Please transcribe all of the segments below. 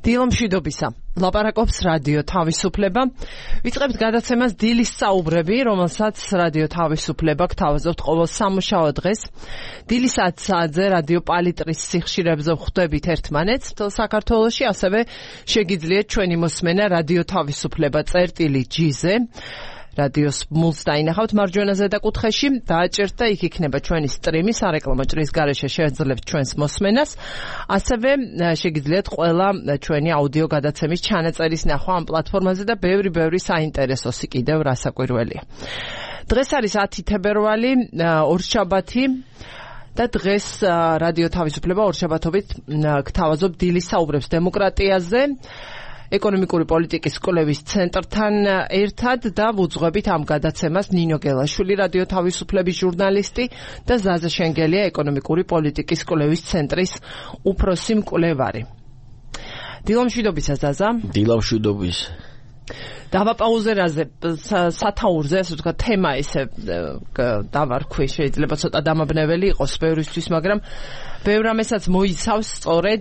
დილომშვიდობისა. ლაპარაკობს რადიო თავისუფლება. ვიწყებთ გადაცემას დილის საუბრები, რომელსაც რადიო თავისუფლება გთავაზობთ ყოველ სამუშაო დღეს. დილის 10 საათზე რადიო პალიტრის სიხშირებზე ვხვდებით ერთმანეთს. მთელ საქართველოში ასევე შეგიძლიათ ჩვენი მოსმენა რადიო თავისუფლება წერტილი-G-ზე. რადიოს მულს დაინახავთ მარჯვენა ზედაკუთხეში, დააჭერთ და იქ იქნება ჩვენი სტრიმი, სარეკლამო ჭრის გარეშე შეეძლებთ ჩვენს მოსმენას. ასევე შეგიძლიათ ყველა ჩვენი აუდიო გადაცემის ჩანაწერის ნახვა ამ პლატფორმაზე და ბევრი საინტერესოსი კიდევ რასაკვირველია. დღეს არის 10 თებერვალი, ორშაბათი და დღეს რადიო თავისუფლება ორშაბათობით გთავაზობ დილის საუბრებს დემოკრატიაზე. ეკონომიკური პოლიტიკის კვლევის ცენტრთან ერთად და ვუძღვებით ამ გადაცემას ნინო გელაშვილი, რადიო თავისუფლების ჟურნალისტი და ზაზა შენგელია, ეკონომიკური პოლიტიკის კვლევის ცენტრის უფროსი მკვლევარი. დილომშვიდობისა ზაზა. დილომშვიდობის. დავაპაუზერაზე სათაურზე, ასე ვთქვათ, თემა ესე დავარქვი, შეიძლება ცოტა დამაბნეველი იყოს ბევრისთვის, მაგრამ ბევრ ამასაც მოიცავს სწორედ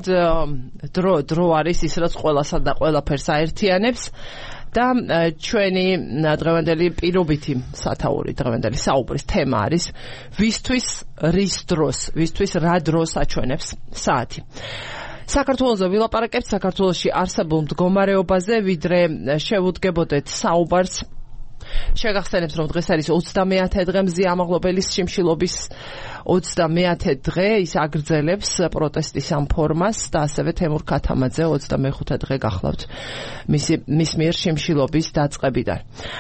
დრო არის ის, რაც ყველასა და ყველაფერს აერთიანებს და ჩვენი დღევანდელი პირობითი სათაური, დღევანდელი საუბრის თემა არის ვისთვის რის დროს, ვისთვის რა დროს აჩვენებს საათი. საქართველოზე ვილაპარაკებთ საქართველოში არსებულ მდგომარეობაზე, ვიდრე შევუდგებოდეთ საუბარს. შეგახსენებთ, რომ დღეს არის 30-ე დღე მზია ამაღლობელის შიმშილობის 30-ე დღე, ის აგრძელებს პროტესტის ამ ფორმას და ასევე თემურ ქათამაძე 25 დღე გახლავთ მის მიერ შიმშილობის დაწყებიდან.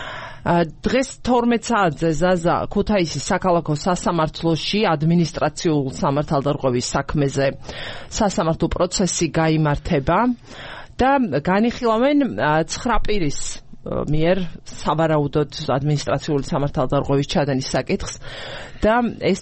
დღეს 12 საათზე ზაზა ქუთაისის საქალაქო სასამართლოში ადმინისტრაციულ სამართალდარღვევის საქმეზე სასამართლო პროცესი გაიმართება და განიხილავენ 9 პირის მიერ სავარაუდოდ ადმინისტრაციული სამართალდარღვევის ჩადენის საკითხს და ეს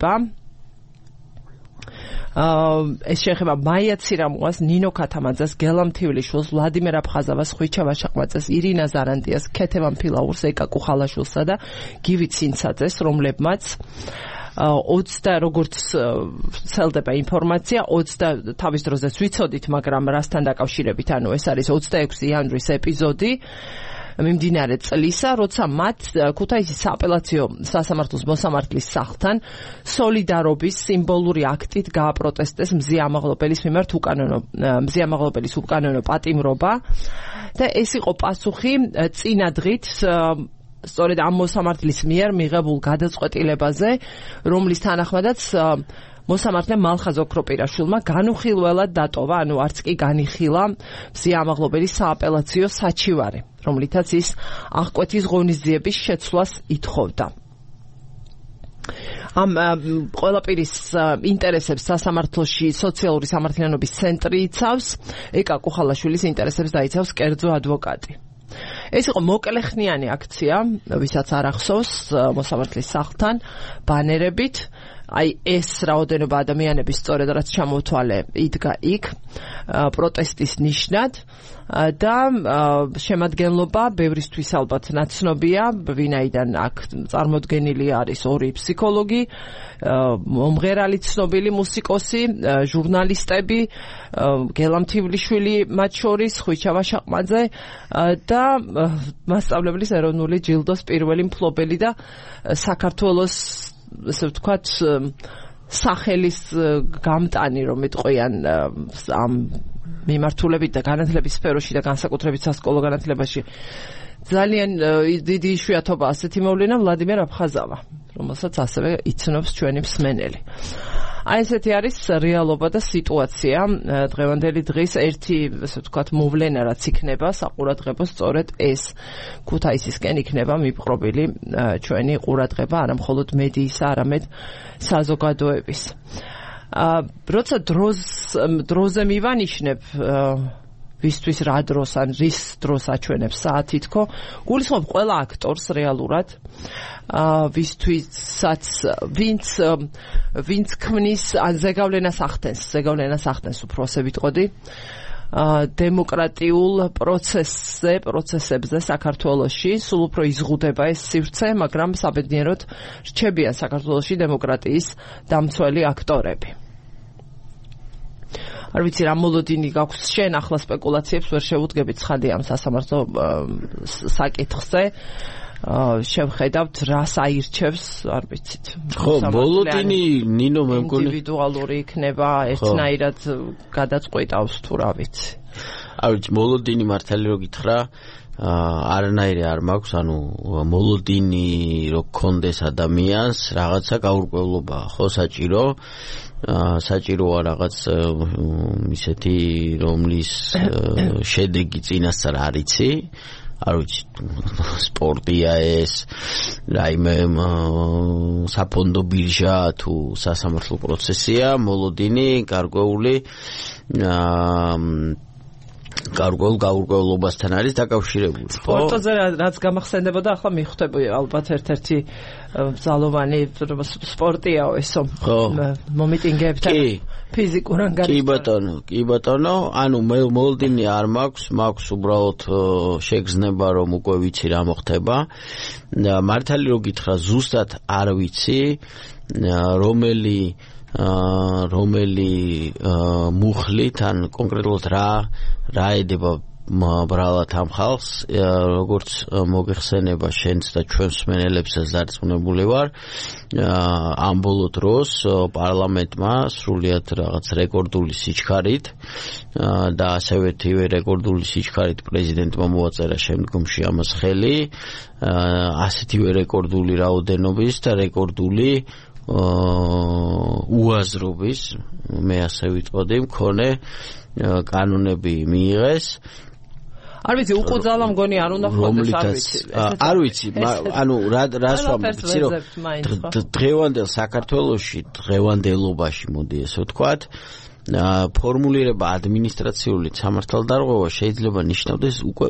შეეხება მაია ცირამუას, ნინო ქათამაძეს, გელამ თივლიშვილს, ვლადიმერ აფხაზავას, ხვიჩა ვაშაყმაძეს, ირინა ზარანდიას, ქეთევან ფილაურს, ეკა კუხალაშვილსა და გივი ცინცაძეს, რომლებმაც 20 როგორც ცელდება ინფორმაცია, 20 თავის დროზეც ვიცოდით, მაგრამ რასთან დაკავშირებით, ანუ ეს არის 26 იანვრის ეპიზოდი მიმდინარე წლისა, როცა მათ ქუთაისის სააპელაციო სასამართლოს მოსამართლის სახლთან სოლიდარობის სიმბოლური აქტით გააპროტესტეს მზია ამაღლობელის მიმართ მზია უკანონო პატიმრობა და ეს იყო პასუხი წინა დღით სწორედ ამ მოსამართლის მიერ მიღებულ გადაწყვეტილებაზე, რომლის თანახმადაც მოსამართლემ მალხაზ ოქროპირაშვილმა განუხილველად დატოვა, ანუ არც კი განიხილა მზია ამაღლობელის სააპელაციო საჩივარი, რომლითაც ის აღკვეთის ღონისძიების შეცვლას ითხოვდა. ამ ყველაფრის ინტერესებს სასამართლოში სოციალური სამართლიანობის ცენტრი იცავს, ეკა კუხალაშვილის ინტერესებს დაიცავს კერძო ადვოკატი. ეს იყო მოკლეხნიანი აქცია, ვისაც არ ახსოვს მოსამართლის სახლთან ბანერებით. აი ეს რაოდენობა ადამიანების სწორედ რაც ჩამოთვალე იდგა იქ პროტესტის ნიშნად და შემადგენლობა ბევრისთვის ალბათ ნაცნობია, ვინაიდან აქ წარმოდგენილი არის 2 ფსიქოლოგი, მომღერალი ცნობილი მუსიკოსი, ჟურნალისტები, გელამ თივლიშვილი მათ შორის, ხვიჩა ვაშაყმაძე და მასწავლებლის ეროვნული ჯილდოს პირველი მფლობელი და საქართველოს ასე ვთქვათ სახელის გამტანი, რომ იტყვიან ამ მიმართულებით და განათლების სფეროში და განსაკუთრებით სასკოლო განათლებაში ძალიან დიდი იშვიათობა ასეთი მოვლენა ვლადიმერ აფხაზავა, რომელსაც ასევე იცნობს ჩვენი მსმენელი. აი ესეთი არის რეალობა და სიტუაცია დღევანდელი დღის ერთი, ასე ვთქვათ, მოვლენა რაც იქნება საყურადღებო, სწორედ ეს ქუთაისისკენ იქნება მიპყრობილი ჩვენი ყურადღება, არა მხოლოდ მედიისა, არამედ საზოგადოების. როცა დროზე მივანიშნებ ვისთვის რა დროს ან რის დროს აჩვენებს საათი თქო, გულისხმობ ყველა აქტორს რეალურად, ვინც ქმნის ან ზეგავლენას ახდენს უფრო ასე ვიტყოდი დემოკრატიულ პროცესებზე საქართველოში, სულ უფრო იზღუდება ეს სივრცე, მაგრამ საბედნიეროდ რჩებიან საქართველოში დემოკრატიის დამცველი აქტორები. არ ვიცი რა მოლოდინი გაქვს შენ ახლა სპეკულაციებს ვერ შევუდგები ცხადია ამ სასამართლო საკითხზე შევხედავთ რას აირჩევს არ ვიცით ხო მოლოდინი ნინო მე მგონი ინდივიდუალური იქნება ერთნაირად გადაწყვეტავს თუ რა ვიცი არ ვიცი მოლოდინი მართალი რო გითხრა არანაირი არ მაქვს ანუ მოლოდინი რო გქონდეს ადამიანს რაღაცა გაურკვევლობა ხო საჭიროა რაღაც ისეთი რომლის შედეგი წინასწარ არ იცი არ ვიცი სპორტია ეს რაიმე საფონდო ბირჟა თუ სასამართლო პროცესია მოლოდინი გარკვეული გაურკვევლობასთან არის დაკავშირებული. სპორტზე რაც გამახსენდებოდა, ახლა მიხვდები ალბათ ერთ-ერთი ძალოვანი სპორტიაო ესო. მომიტინგეებთან ფიზიკურ ანგარიშთან. კი ბატონო, ანუ მოლოდინი არ მაქვს უბრალოდ შეგრძნება რომ უკვე ვიცი რა მოხდება. მართალი რო გითხრა, ზუსტად არ ვიცი რომელი მუხლით ან კონკრეტულად რა ედება ბრალად ამ ხალხს როგორც მოგეხსენება შენც და ჩვენს მსმენელებსაც დარწმუნებული ვარ ამ ბოლო დროს პარლამენტმა სრულიად რაღაც რეკორდული სიჩქარით და ასევე თივე რეკორდული სიჩქარით პრეზიდენტმა მოაწერა შემდგომში ამას ხელი ასეთივე რეკორდული რაოდენობის და რეკორდული უაზრობის მე ასე ვიტყოდი მქონე კანონები მიიღეს არ ვიცი უყუძალა მგონი არ უნდა ხოდეს არ ვიცი ანუ რას ვამბობ რომ დღევანდელ საქართველოში დღევანდელობაში მოდი ესე ვთქვათ ფორმულირება ადმინისტრაციული სამართალდარღვევა შეიძლება ნიშნავდეს უკვე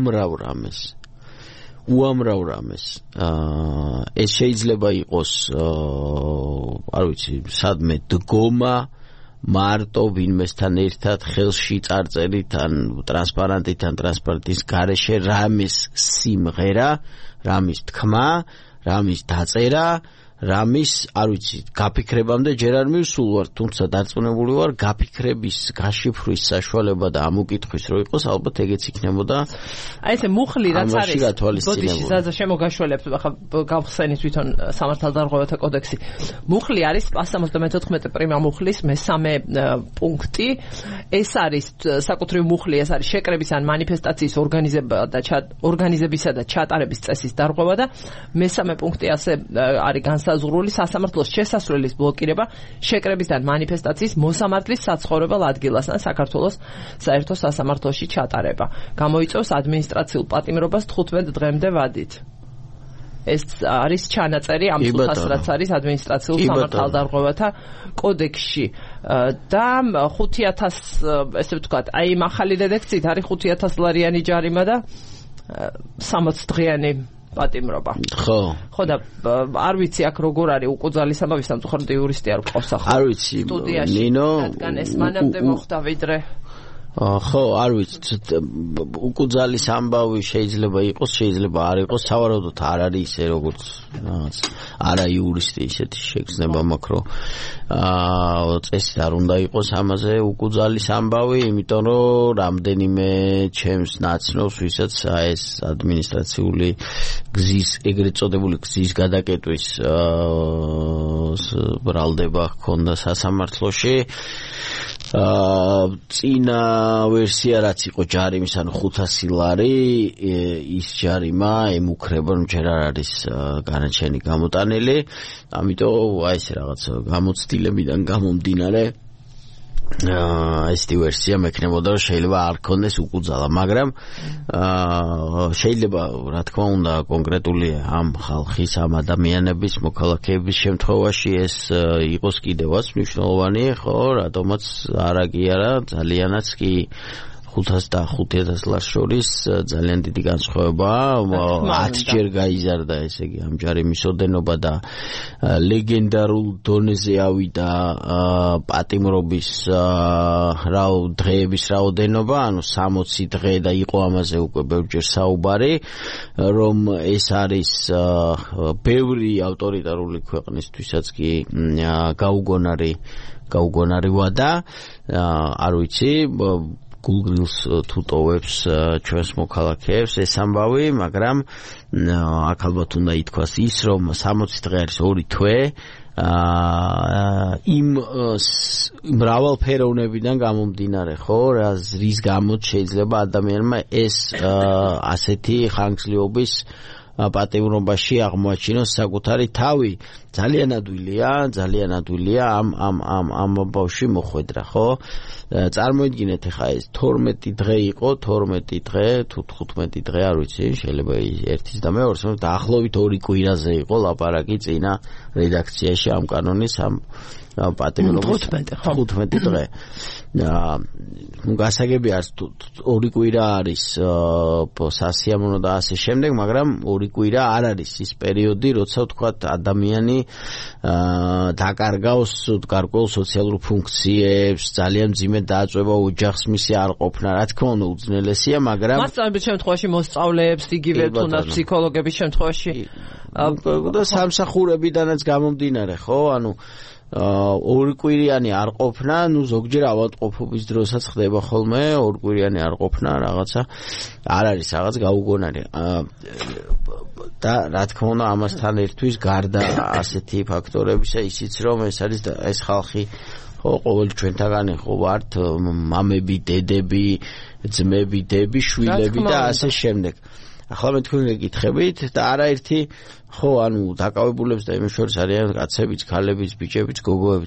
უამრავ რამეს ეს შეიძლება იყოს არ ვიცი სადმე დგომა მარტო ვინმესთან ერთად ხელში წარწერით ან ტრანსპარანტით ან ტრანსპარანტის გარეშე რამის სიმღერა რამის თქმა რამის დაწერა რამის არ ვიცი გაფიქრებამდე ჯერ არ მივსულ ვარ თუმცა დარწმუნებული ვარ გაფიქრების გაშიფვრის საშუალება და ამოკითხვის რო იყოს ალბათ ეგეც იქნებოდა აი ესე მუხლი რაც არის ბოდიში ზაზა შემოგაშველებს ახლა გავხსენით თვითონ სამართალდარღვევათა კოდექსი მუხლი არის 174 პრიმა მუხლის მესამე პუნქტი ეს არის საკუთრივ მუხლი ეს არის შეკრების ან მანიფესტაციის ორგანიზებისა და ჩატარების წესის დარღვევა და მესამე პუნქტი ასე არის განსაზღვრული სასამართლოს შესასვლელის ბლოკირება შეკრებისგან მანიფესტაციის მოსამართლის საცხოვრებელ ადგილას ან საქართველოს საერთო სასამართლოში ჩატარება. გამოიწვევს ადმინისტრაციულ პატიმრობას 15 დღემდე ვადით. ეს არის ჩანაწერი ამ სულხას რაც არის ადმინისტრაციულ სამართალდარღვევათა კოდექსში და 5000 ესე ვთქვათ, აი იმ ახალი რედაქციით არის 5000 ლარიანი ჯარიმა და 60 დღიანი პატიმრობა. ხო და არ ვიცი აქ როგორ არის უკუძალის ამბავი სამწუხაროდ იურისტი არ ყავს ახლა. არ ვიცი ნინო რადგან ეს მანამდე მოხდა ვიდრე ხო არ ვიცი უკუძალის ამბავი შეიძლება იყოს შეიძლება არ იყოს სავარაუდოდ არ არის ისე როგორც რაღაც არა იურისტი ისეთი შეგრძნება მაქვს რომ წესით არ უნდა იყოს ამაზე უკუძალის ამბავი იმიტომ რომ რამდენიმე ჩემს ნაცნობს ვისაც ეს ადმინისტრაციული გზის ეგრეთ წოდებული გზის გადაკეტვის ბრალდება ჰქონდა სასამართლოში წინა ვერსია რაც იყო ჯარიმის ანუ 500 ლარი ის ჯარიმა ემუქრება რომ ჯერ არ არის განაჩენი გამოტანილი ამიტომ აი ეს რაღაც გამოცდილებიდან გამომდინარე ესეთი ვერსია მექნებოდა რომ შეიძლება არ ქონდეს უკუძალა მაგრამ შეიძლება რა თქმა უნდა კონკრეტული ამ ხალხის ამ ადამიანების მოქალაქეების შემთხვევაში ეს იყოს კიდევაც მნიშვნელოვანი ხო რატომაც არა კი არა ძალიანაც კი 500 და 5000 ლარს შორის ძალიან დიდი განსხვავებაა 10 ჯერ გაიზარდა ესე იგი ამ ჯარიმის ოდენობა და ლეგენდარულ დონეზე ავიდა პატიმრობის დღეების რაოდენობა ანუ 60 დღე და იყო ამაზე უკვე ბევრჯერ საუბარი რომ ეს არის ბევრი ავტორიტარული ქვეყნისთვისაც კი გაუგონარი გაუგონარივა და არ ვიცი Google-ს თუ ტოვებს ჩვენს მოქალაქეებს ეს ამბავი, მაგრამ აქ ალბათ უნდა ითქვას ის, რომ 60 დღე არის 2 თვე იმ მრავალფეროვნებიდან გამომდინარე, ხო, რის გამოც შეიძლება ადამიანმა ეს ასეთი ხანგრძლივობის პატიმრობაში აღმოაჩინოს საკუთარი თავი. ძალიან ადვილია ამ ბავშვი მოხვედრა, ხო? წარმოიდგინეთ ახლა ეს 12 დღე იყო, 12 დღე თუ 15 დღე, არ ვიცი, შეიძლება ერთის და მეორეს, დაახლოებით 2 კვირაზე იყო ლაპარაკი წინა რედაქციაში ამ კანონის ამ პატიმრობის 15 დღე. გასაგები არის 2 კვირა არის სასიამოვნო და ასე შემდეგ, მაგრამ 2 კვირა არ არის ის პერიოდი, როცა ვთქვათ ადამიანი დაკარგავს გარკვეულ სოციალურ ფუნქციებს, ძალიან მძიმედ დააწვევა ოჯახს მისი არ ყოფნა, რა თქმა უნდა უძნელესია, მაგრამ მასწავლებლის შემთხვევაში მოსწავლეებს იგივე თუნდაც ფსიქოლოგების შემთხვევაში და სამსახურებიდანაც გამომდინარე, ხო? ანუ 2 კვირიანი არ ყოფნა, ზოგჯერ ავადმყოფობის დროსაც ხდება ხოლმე 2 კვირიანი არ ყოფნა, რაღაცა არ არის რაღაც გაუგონარი. და რა თქმა უნდა ამასთან ერთვის გარდა ასეთი ფაქტორებისა ისიც რომ ეს არის ეს ხალხი ხო ყოველ ჩვენთაგანი ხო ვართ მამები, დედები, ძმები, დები, შვილები და ასე შემდეგ. ახლა მე თქვენ გეკითხებით და არაერთი ხო ანუ დაკავებულებს და იმ შორის არიან კაცებიც, ქალებიც, ბიჭებიც, გოგოებიც.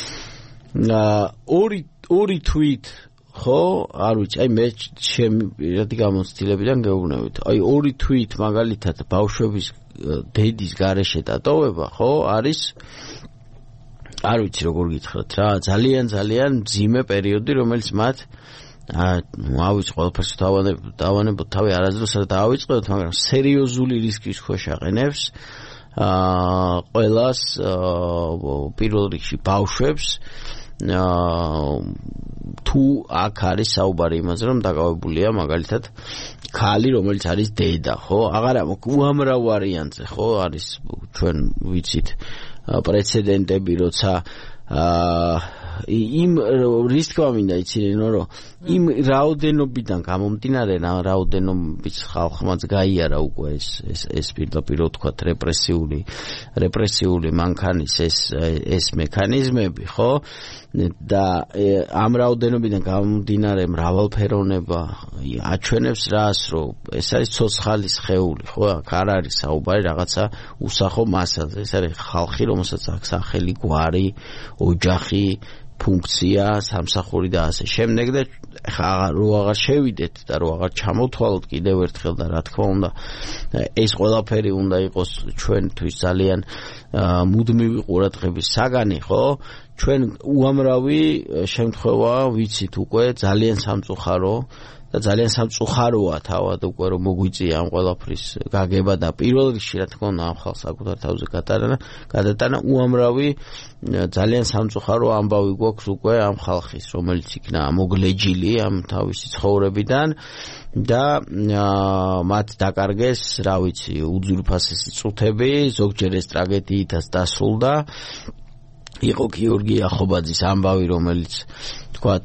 ორი თვით ხო არ ვიცი, აი მე ჩემი პირადი გამოცდილებიდან გეუბნებით. აი 2 თვით მაგალითად ბავშვების დედის გარეშე დატოვება ხო არის არ ვიცი როგორ გითხრათ რა, ძალიან მძიმე პერიოდი, რომელიც მათ ავიც ყველაფერს დავანებოთ თავი არასდროს არ დავიწყებთ, მაგრამ სერიოზული რისკის ქვეშ აყენებს ყველას პირველ რიგში ბავშვებს თუ აქ არის საუბარი იმაზე რომ დაკავებულია მაგალითად ქალი რომელიც არის დედა ხო აღარა უამრავ ვარიანტზე ხო არის ჩვენ ვიცით პრეცედენტები როცა იმ რის თქვა მინდა იცინო რომ იმ რაოდენობიდან გამომდინარე რაოდენობის ხალხმაც გაიარა უკვე ეს პირდაპირ თქვა რეპრესიული მანქანის ეს მექანიზმები ხო და ამ რაოდენობიდან გამომდინარე მრავალფეროვნება აჩვენებს რას რომ ეს არის ცოცხალი სხეული ხო აქ არ არის საუბარი რაღაცა უსახო მასაზე ეს არის ხალხი რომელსაც აქვს სახელი გვარი ოჯახი ფუნქცია, სამსახური და ასე შემდეგ და ხა რო აღარ შევიდეთ და რო აღარ ჩამოვთვალოთ კიდევ ერთხელ და რა თქმა უნდა ეს ყველაფერი უნდა იყოს ჩვენთვის ძალიან მუდმივი ყურადღების საგანი, ხო? ჩვენ უამრავი შემთხვევა ვიცით უკვე ძალიან სამწუხარო და ძალიან სამწუხაროა თავად უკვე რომ მოგვიწია ამ ყველაფრის გაგება და პირველ რიგში რა თქმა უნდა ამ ხალხს საკუთარ თავზე გადატანა უამრავი ძალიან სამწუხარო ამბავი გვაქვს უკვე ამ ხალხის რომელიც იქნა მოგლეჯილი ამ თავისი ცხოვრებიდან და მათ დაკარგეს რა ვიცი უძვირფასესი წუთები ზოგჯერ ეს ტრაგედიითაც დასრულდა იყო გიორგი ახობაძის ამბავი რომელიც თქვათ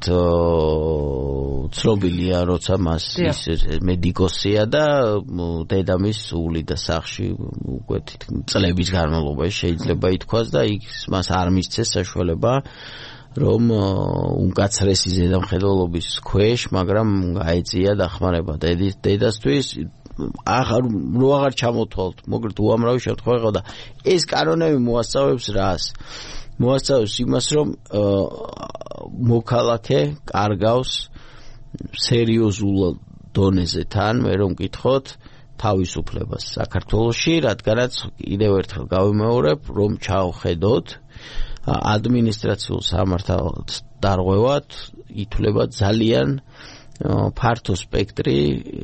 ცნობილია როცა მას ის მედიკოსია და დედამის სული და სახში უკვე წლების განმავლობაში შეიძლება ითქვას და მას არ მისცეს საშუალება რომ უმკაცრესი ზედამხედველობის ქვეშ მაგრამ გაეწია დახმარება დედასთვის აღარ ჩამოთვალთ მოკლედ უამრავი შემთხვევა იყო და ეს კანონები მოასწავებს რას მოასწავებს იმას რომ მოქალაქე კარგავს სერიოზულ დონეზე თან მე რომ მკითხოთ თავისუფლებას საქართველოში რადგანაც კიდევ ერთხელ გავიმეორებ რომ ჩავხედოთ ადმინისტრაციულ სამართალს დარღვევად ითვლება ძალიან ფართო სპექტრი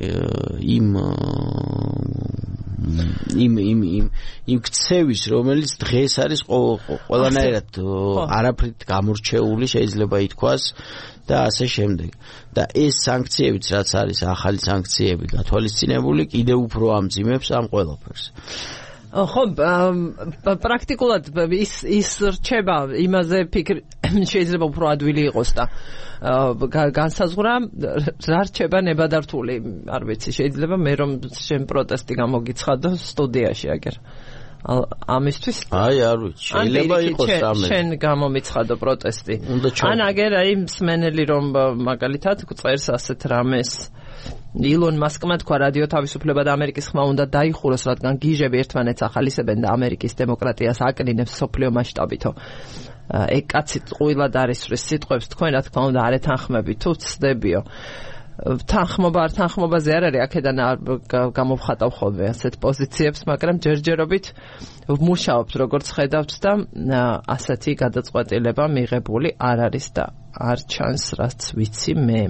იმ ქცევის რომელიც დღეს არის ყველანაირად არაფრით გამორჩეული შეიძლება ითქვას და ასე შემდეგ და ეს სანქციებიც რაც არის ახალი სანქციები გათვალისწინებული კიდევ უფრო ამძიმებს ამ ყველაფერს ხო, პრაქტიკულად ის რჩება იმაზე ფიქრი შეიძლება უფრო ადვილი იყოს და განსაზღვრა რა რჩება ნებადართული, არ ვიცი, შეიძლება მე რომ შენ პროტესტი გამოგიცხადო სტუდიაში აგერ. ამისთვის აი არ ვიცი, შეიძლება იყოს რამე. შენ გამომიცხადო პროტესტი. ან აგერ აი მსმენელი რომ მაგალითად წერს ასეთ რამეს ილონ მასკმა თქვა რადიო თავისუფლება და ამერიკის ხმა უნდა დაიხუროს, რადგან გიჟები ერთმანეთს ახალისებენ და ამერიკის დემოკრატიას აკნინებს სოფლიო მასშტაბითო. ეგ კაცი ყვილად არის სიტყვებს თქვენ რა თქმა უნდა არ ეთანხმები თუ ცდებიო. თანხმობა არ თანხმობაზე არ არის, აქედან გამოვხატავ ხოლმე ასეთ პოზიციებს, მაგრამ ჯერჯერობით ვმუშაობთ როგორც ხედავთ და ასეთი გადაწყვეტილება მიღებული არ არის და არ ჩანს რაც ვიცი მე.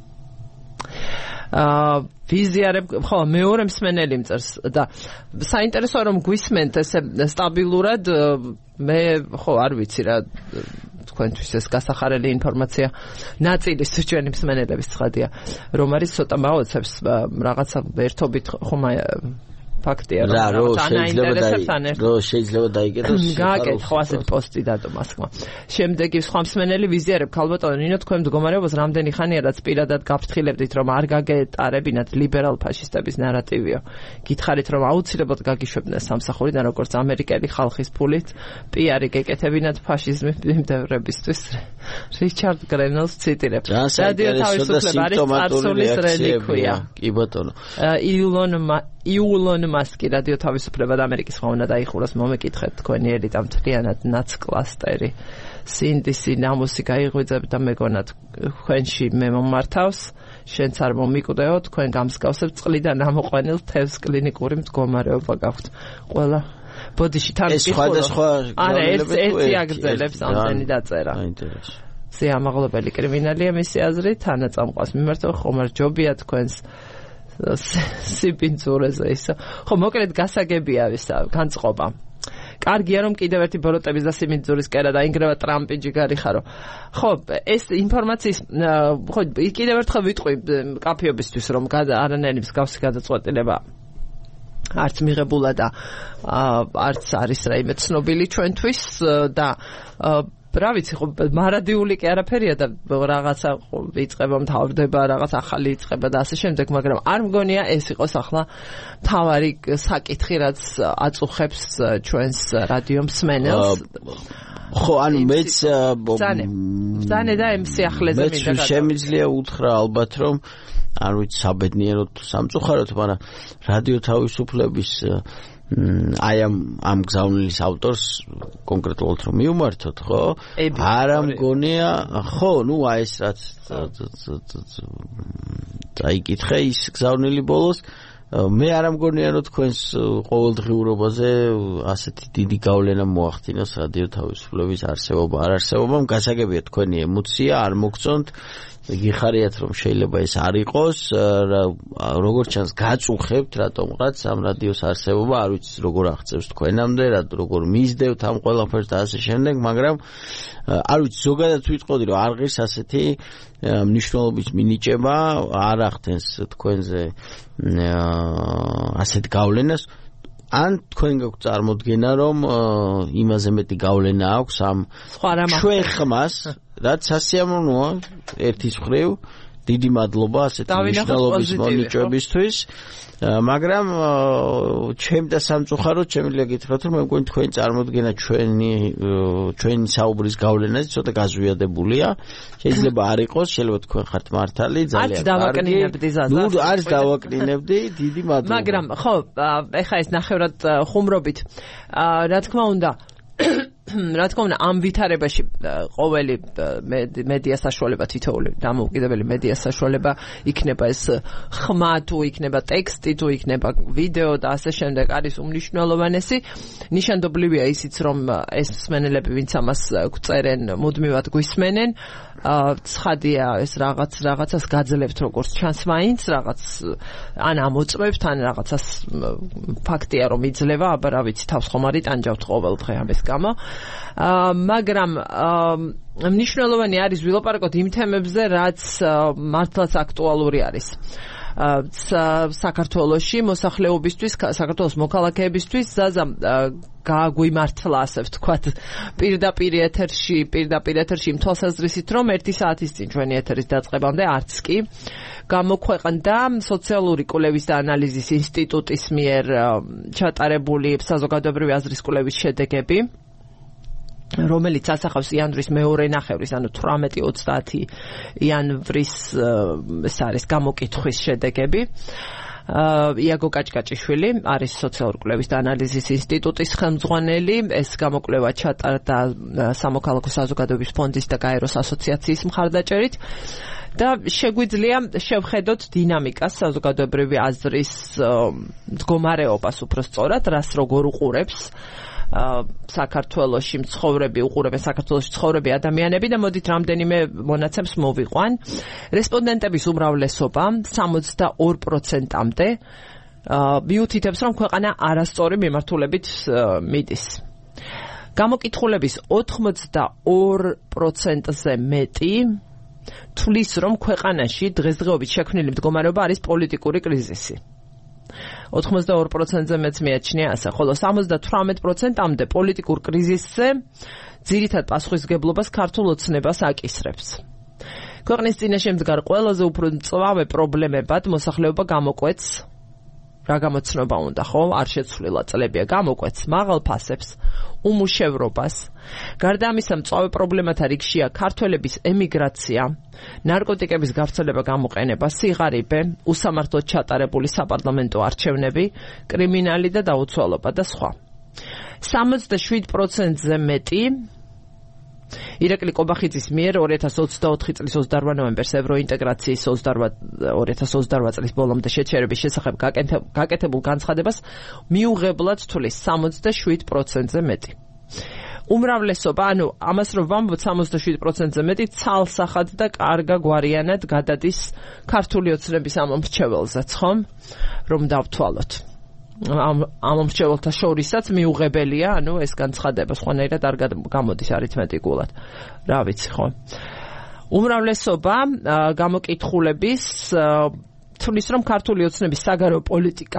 ვიზიარებ, ხო, მეორე მსმენელი მწერს და საინტერესოა რომ გვისმენთ ესე სტაბილურად, მე ხო არ ვიცი რა თქვენთვის ეს გასახარელი ინფორმაცია ნაწილის ჩვენი მსმენელების ცხადია რომ არის ცოტა მაოცებს რაღაცა ერთობით ხომ ფაქტია რომ შეიძლება დაიგეთოს გააკეთო ასეთ პოსტი დადო მასკმა. შემდეგი სხვა მსმენელი ვიზიარებ ქალბატონო ნინო თქვენ მდგომარეობას რამდენი ხანია რაც პირადად გაფრთხილებდით რომ არ გაგეტარებინათ ლიბერალ ფაშისტების ნარატივიო. გითხარით რომ აუცილებლად გაგიშვებდნენ სამსახურიდან როგორც ამერიკელი ხალხის ფულით პიარი გეკეთებინათ ფაშიზმის მიმდევრებისთვის. რიჩარდ გრენელს ციტირებ. რადიო თავისუფლება არის წარსულის რელიკვია. კი ბატონო. ილონ მასკი რადიო თავისუფლება და ამერიკის ხმა უნდა დაიხუროს, მომეკითხეთ თქვენი ელიტა მთლიანად ნაცკლასტერი სინდისი ნამუსი გაიღვიძებ და მეგონა თქვენში მე მომართავს, შენც არ მომიკვდეო, თქვენ გამსკავსებ წყლიდან ამოყვანილ თევზ კლინიკური მდგომარეობა გაქვთ. ყველა ბოდიში თან სხვადასხვა არა ერთი აგრძელებს ამდენი დაწერა. სიამაღლებელი კრიმინალია მისი აზრით, თანაწამყვას მიმართო ხომარჯობია თქვენს სიბინძურეზე ისო. ხო, მოკლედ გასაგებია ისა განწყობა. კარგია რომ კიდევ ერთი ბოროტების და სიმინძურის კერა დაინგრევა ტრამპი ჯიგარი ხარო. ხო, ეს ინფორმაციის ხო კიდევ ერთხელ ვიტყვი კაფეობისთვის რომ არანაირი მსგავსი გადაწყვეტილება არც მიღებულა და არც არის რაიმე ცნობილი ჩვენთვის და რა ვიცი ხო მარადიული კი არაფერია და რაღაცა იწყება მთავრდება, რაღაც ახალი იწყება და ასე შემდეგ, მაგრამ არ მგონია ეს იყოს ახლა მთავარი საკითხი რაც აწუხებს ჩვენს რადიო მსმენელს. ხო, ანუ მეც ბრძანე და ამ სიახლეზე მინდა მეც შემიძლია უთხრა ალბათ რომ არ ვიცი საბედნიეროდ სამწუხაროდ, მაგრამ რადიო თავისუფლების აი ამ გზავნილის ავტორს კონკრეტულად რომ მივმართოთ, ხო? არა მგონია, ხო, ნუ აი ეს რაც დაიკითხე ის გზავნილი ბოლოს, მე არ მგონია რომ თქვენს ყოველდღიურობაზე ასეთი დიდი გავლენა მოახდინოს რადიო თავისუფლების არსებობა, არ არსებობამ, გასაგებია თქვენი ემოცია, არ მოგწონთ, გიხარიათ რომ შეიძლება ეს არ იყოს, როგორც ჩანს გაწუხებთ რატომღაც ამ რადიოს არსებობა, არ ვიცი როგორ აღწევს თქვენამდე, როგორ მისდევთ ამ ყველაფერს და ასე შემდეგ, მაგრამ არ ვიცი ზოგადად ვიტყოდი რომ არ ღირს ასეთი მნიშვნელობის მინიჭება, არ ახდენს თქვენზე ასეთ გავლენას. ან თქვენ გაქვთ წარმოდგენა რომ იმაზე მეტი გავლენა აქვს ამ ჩვენ ხმას, რაც სასიამოვნოა ერთის მხრივ, დიდი მადლობა ასეთი მნიშვნელობის მონიჭებისთვის, მაგრამ ჩემ და სამწუხაროდ შემიძლია გითხრათ რომ მე მგონი თქვენი წარმოდგენა ჩვენი საუბრის გავლენაზე ცოტა გაზვიადებულია, შეიძლება არ იყოს, შეიძლება თქვენ ხართ მართალი, ძალიან კარგი. ნუ არც დავაკნინებდი, დიდი მადლობა. მაგრამ ხო, ეხა ეს ნახევრად ხუმრობით, რა თქმა უნდა ამ ვითარებაში ყოველი მედია საშუალება თითოეული დამოუკიდებელი მედია საშუალება იქნება ეს ხმა თუ იქნება ტექსტი თუ იქნება ვიდეო და ასე შემდეგ არის უმნიშვნელოვანესი. ნიშანდობლივია ისიც რომ ეს მსმენელები ვინც ამას გვწერენ მუდმივად გვისმენენ, ცხადია ეს რაღაცას გაძლევთ როგორც ჩანს მაინც რაღაც ან ამოწმებთ ან რაღაცას ფაქტია რომ იძლევა, აბა რა ვიცი თავს ხომ არ იტანჯავთ ყოველ დღე ამის გამო. მაგრამ მნიშვნელოვანი არის ვილაპარაკოთ იმ თემებზე, რაც მართლაც აქტუალური არის. საქართველოში მოსახლეობისთვის, საქართველოს მოქალაქეებისთვის ზაზამ გააგვიმართლა, ასე ვთქვათ, პირდაპირ ეთერში იმ თვალსაზრისით, რომ 1 საათის წინ ჩვენი ეთერის დაწყებამდე არც კი გამოქვეყნდა სოციალური კვლევის და ანალიზის ინსტიტუტის მიერ ჩატარებული საზოგადოებრივი აზრის კვლევის შედეგები, რომელიც ასახავს იანვრის მეორე ნახევრის, ანუ 18-30 იანვრის ეს არის გამოკითხვის შედეგები. იაგო კაჭკაჭიშვილი არის სოციალური კვლევის და ანალიზის ინსტიტუტის ხელმძღვანელი. ეს გამოკვლევა ჩატარდა სამოქალაქო საზოგადოების ფონდის და გაეროს ასოციაციის მხარდაჭერით და შეგვიძლია შევხედოთ დინამიკას საზოგადოებრივი აზრის მდგომარეობას უფრო სწორად, რას როგორ უყურებს საქართველოში ცხოვრები ადამიანები და მოდით რამდენიმე მონაცემს მოვიყვან. რესპონდენტების უმრავლესობა 62%-მდე მიუთითებს, რომ ქვეყანა არასწორი მიმართულებით მიდის. გამოკითხულების 82%-ზე მეტი თვლის, რომ ქვეყანაში დღესდღეობით შექმნილი მდგომარეობა არის პოლიტიკური კრიზისი. 82%-ზე მეც მიაჩნია ასე, ხოლო 78%-მდე პოლიტიკურ კრიზისზე ძირითად პასუხისმგებლობას ქართულ ოცნებას აკისრებს. ქვეყნის წინაშე მდგარ ყველაზე უფრო მწვავე პრობლემებად მოსახლეობა გამოკვეთს, რა გამოცნობა უნდა, ხო? არ შეცვლილა წლებია, გამოკვეთს მაღალ ფასებს, უმუშევრობას. გარდა ამისა, მწვავე პრობლემათა რიგშია ქართველების ემიგრაცია, ნარკოტიკების გავრცელება, გამოყენება, სიღარიბე, უსამართლოდ ჩატარებული საპარლამენტო არჩევნები, კრიმინალი და დაუცველობა და სხვა. 67%-ზე მეტი ირაკლი კობახიძის მიერ 2024 წლის 28 ნოემბერს ევროინტეგრაციის 2028 წლის ბოლომდე შეჩერების შესახებ გაკეთებულ განცხადებას მიუღებლად თვლის 67%-ზე მეტი. უმრავლესობა, ანუ ამას რომ ვამბობთ 67%-ზე მეტი ცალსახად და კარგაგვარიანად გადადის ქართული ოცნების ამომრჩეველზეც, ხომ? რომ დავთვალოთ. ამ მომრჩეველთა შორისაც მიუღებელია, ანუ ეს განცხადება სხვანაირად არ გამოდის არითმეტიკულად. რა ვიცი, ხო? უმრავლესობა გამოკითხულების თვლის, რომ ქართული ოცნების საგარეო პოლიტიკა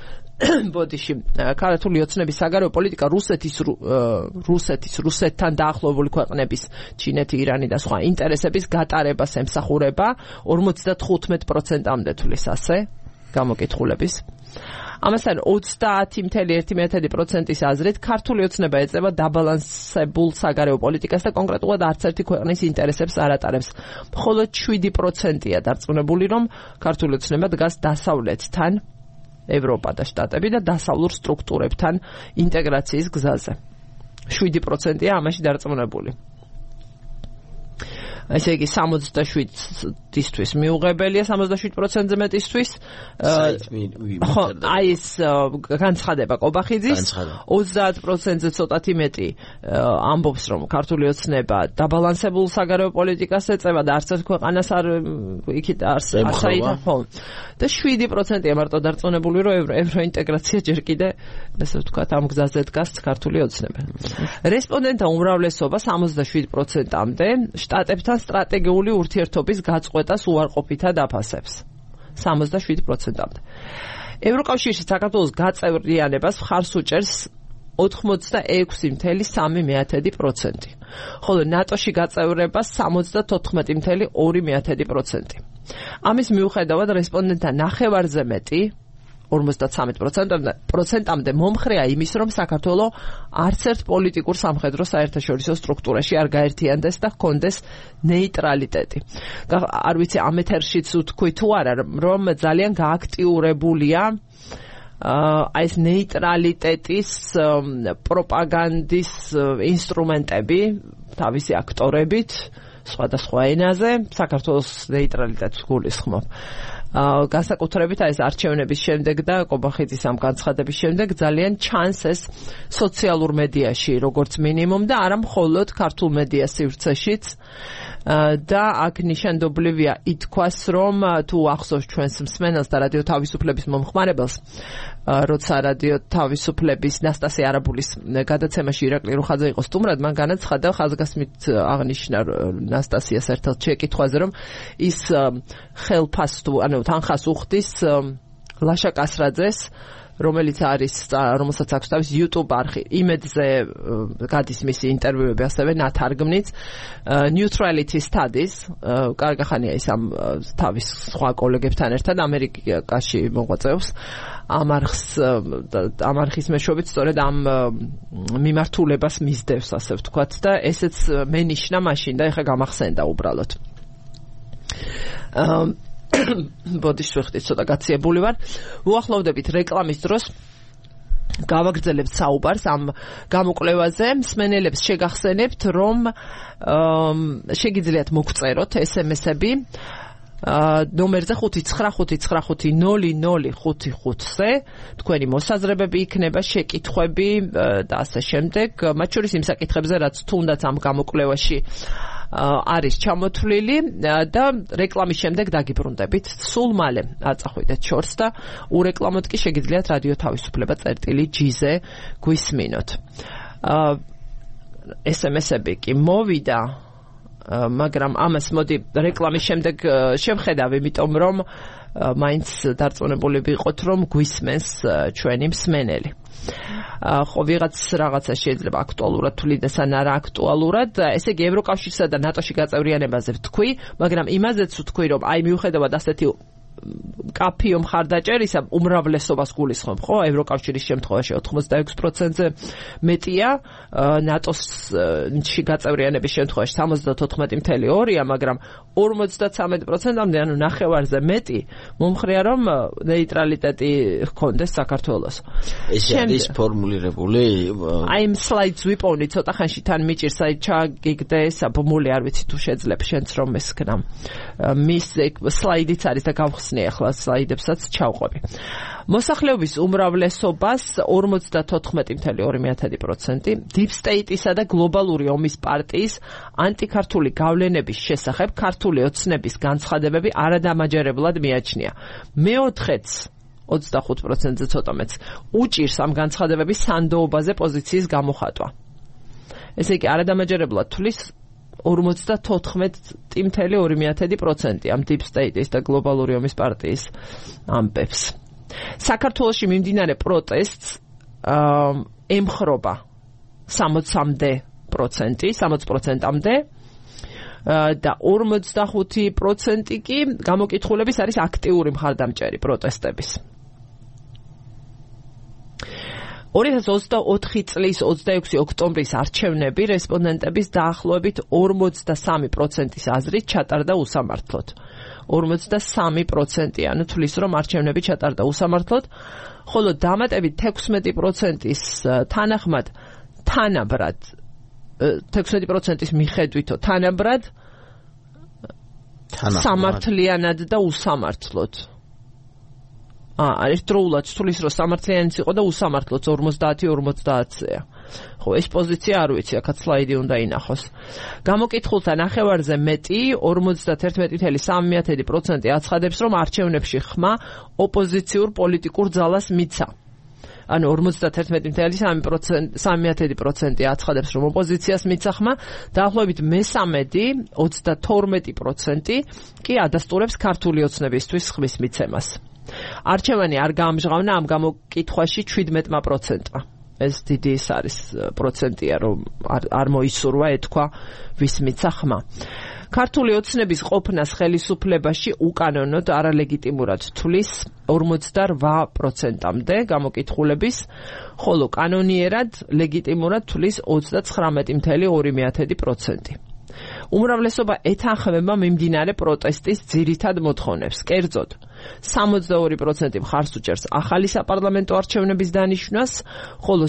ქართული ოცნების საგარეო პოლიტიკა რუსეთთან დაახლოებული ქვეყნების, ჩინეთი, ირანი და სხვა ინტერესების გატარებას ემსახურება 55%-მდე თვლის ასე გამოკითხულების. ამასთან 30.1%-ის აზრით ქართული ოცნება ეწევა დაბალანსებულ საგარეო პოლიტიკას და კონკრეტულად არც ერთი ქვეყნის ინტერესებს არ ატარებს. მხოლოდ 7%-ია დარწმუნებული, რომ ქართული ოცნება დგას დასავლეთთან, ევროპა და შტატები და დასავლურ სტრუქტურებთან ინტეგრაციის გზაზე. 7%-ია ამაში დარწმუნებული. ესე იგი 67-ისთვის მიუღებელია, 67%-ზე მეტისთვის. ხო, აი ეს განცხადება კობახიძის 30%-ზე ცოტათი მეტი ამბობს, რომ ქართული ოცნება დაბალანსებულ საგარეო პოლიტიკას ეწევა და არც ერთ ქვეყანას არ იქით არსაიდან, ხო. და 7%-ია მარტო დარწმუნებული, რომ ევროინტეგრაცია ჯერ კიდე, ესე ვთქვათ, ამ გზაზე დგას ქართული ოცნება. რესპონდენტთა უმრავლესობა 67%-მდე შტატებთან სტრატეგიული ურთიერთობის გაწყვეტას უარყოფითად აფასებს. 67%-მდე. ევროკავშირში საქართველოს გაწევრიანებას მხარს უჭერს 86.3%. ხოლო ნატოში გაწევრებას 74.2%. ამის მიუხედავად რესპონდენტთა ნახევარზე მეტი 53%-მდე მომხრეა იმის, რომ საქართველო არც ერთ პოლიტიკურ სამხედრო საერთაშორისო სტრუქტურაში არ გაერთიანდეს და ჰქონდეს ნეიტრალიტეტი. არ ვიცი, ამ ეთერშიც ვთქვი თუ არა, რომ ძალიან გააქტიურებულია აი ეს ნეიტრალიტეტის პროპაგანდის ინსტრუმენტები თავისი აქტორებით სხვადასხვა ენაზე საქართველოს ნეიტრალიტეტს გულისხმობ. განსაკუთრებით ეს არჩევნების შემდეგ და კობახიძის ამ განცხადების შემდეგ ძალიან ჩანს ეს სოციალურ მედიაში როგორც მინიმუმ და არა მხოლოდ ქართულ მედია სივრცეშიც და აქ ნიშანდობლივია ითქვას, რომ თუ ახსოვს ჩვენს მსმენელს და რადიო თავისუფლების მომხმარებელს, როცა რადიო თავისუფლების ნასტასია არაბულის გადაცემაში ირაკლი რუხაძე იყო სტუმრად, მან განაცხადა ხაზგასმით აღნიშნა ნასტასიას ერთ-ერთ შეკითხვაზე, რომ ის ხელფასს თუ ანუ თანხას უხდის ლაშა კასრაძეს, რომელსაც აქვს თავის YouTube არხი. იმედზე გადის მისი ინტერვიუები, ასევე ნათარგმნიც. Neutrality Studies, კარგი ხანია ის ამ თავის სხვა კოლეგებთან ერთად ამერიკაში მოღვაწეობს. ამ არხის მეშვეობით სწორედ ამ მიმართულებას მისდევს, ასე ვთქვათ, და ესეც მენიშნა მაშინ და ეხლა გამახსენდა უბრალოდ. ბოდიშ ვეხტი ცოტა გაციებული ვარ. უახლოვდებით რეკლამის დროს გავაგრძელებთ საუბარს ამ გამოკვლევაზე. მსმენელებს შეგახსენებთ, რომ შეგიძლიათ მოგწეროთ SMS-ები ნომერზე 595500555-ზე. თქვენი მოსაზრებები იქნება, შეკითხვები და ასე შემდეგ. მათ შორის იმ საკითხებზე, რაც თუნდაც ამ გამოკვლევაში არის ჩამოთვლილი და რეკლამის შემდეგ დაგიბრუნდებით. სულ მალე აწახვიდეთ შორს და ურეკლამოდ კი შეგიძლიათ რადიო თავისუფლება წერტილი-G-ზე გვისმინოთ. SMS-ები კი მოვიდა, მაგრამ ამას მოდი რეკლამის შემდეგ შევხედავ, იმიტომ რომ მაინც დარწმუნებული ვიყოთ, რომ გვისმენს ჩვენი მსმენელი. ხო, რაღაცა შეიძლება აქტუალურად თulides ან არა აქტუალურად, ესე იგი ევროკავშირსა და ნატოში გაწევრიანებაზე ვთქვი, მაგრამ იმაზეც ვთქვი, რომ აი მიუხედავად ასეთი კაფიო მხარდაჭერისა უმრავლესობას გულისხმობ, ხო? ევროკავშირის შემთხვევაში 86%-ზე მეტია, ნატოში გაწევრიანების შემთხვევაში 74.2%-ია, მაგრამ 53%-ამდე, ანუ ნახევარზე მეტი მომხრეა, რომ ნეიტრალიტეტი ჰქონდეს საქართველოს. ეს არის ფორმულირებული? აი იმ სლაიდს ვიპოვნი ცოტა ხანში, თან მიჭირს, აი ჩაგიგდე საბმული, არ ვიცი თუ შეძლებ შენც რომ ესქნა. მის სლაიდიც არის და გავხსნი ახლა სლაიდებსაც ჩავყვები. მოსახლეობის უმრავლესობას 54.2%, Deep State-ისა და გლობალური ომის პარტიის ანტიქართული გავლენების შესახებ ქართული ოცნების განცხადებები არადამაჯერებლად მიაჩნია. მეოთხეც 25%-ზე ცოტა მეც უჭირს ამ განცხადებების სანდოობაზე პოზიციის გამოხატვა. ესე იგი არადამაჯერებლად თulis 54.2% ამ Deep State-ის და გლობალური ომის პარტიის ამბებს. საქართველოში მიმდინარე პროტესტს ემხრობა 60%-ამდე და 45% კი გამოკითხულების არის აქტიური მხარდამჭერი პროტესტების. 2024 წლის 26 ოქტომბრის არჩევნები რესპონდენტების დაახლოებით 43%-ის აზრით ჩატარდა უსამართლოდ. 43%, ანუ თulis რომ არჩევნები ჩატარდა უსამართლოდ, ხოლო დამატებით 16%-ის თანახმად თანაბრად 16%-ის მიხედვითო თანაბრად სამართლიანად და უსამართლოდ. ერთდროულად თulis რომ სამართლიანიც იყო და უსამართლოც 50-50-ია. ხო, ეს პოზიცია არ ვიცი, აქაც სლაიდი უნდა ინახოს. გამოკითხულთა ნახევარზე მეტი 51.3% აცხადებს, რომ არჩევნებში ხმა ოპოზიციურ პოლიტიკურ ძალას მიცა. ანუ 51.3% აცხადებს, რომ ოპოზიციას მიცა ხმა, დაახლოებით მესამედი 32% კი ადასტურებს ქართული ოცნებისთვის ხმის მიცემას. არჩევანი არ გაამჟღავნა ამ გამოკითხვაში 17%-მა. ეს დიდი ის არის პროცენტია, რომ არ მოისურვა ეთქვა ვის მიცა ხმა. ქართული ოცნების ყოფნას ხელისუფლებაში უკანონოდ არალეგიტიმურად თulis 48%-ამდე გამოკითხულების, ხოლო კანონიერად ლეგიტიმურად თulis 39.2%. უმრავლესობა ეთანხმება მიმდინარე პროტესტის ძირითად მოთხოვნებს. კერძოდ, 62% მხარს უჭერს ახალი საპარლამენტო არჩევნების დანიშვნას, ხოლო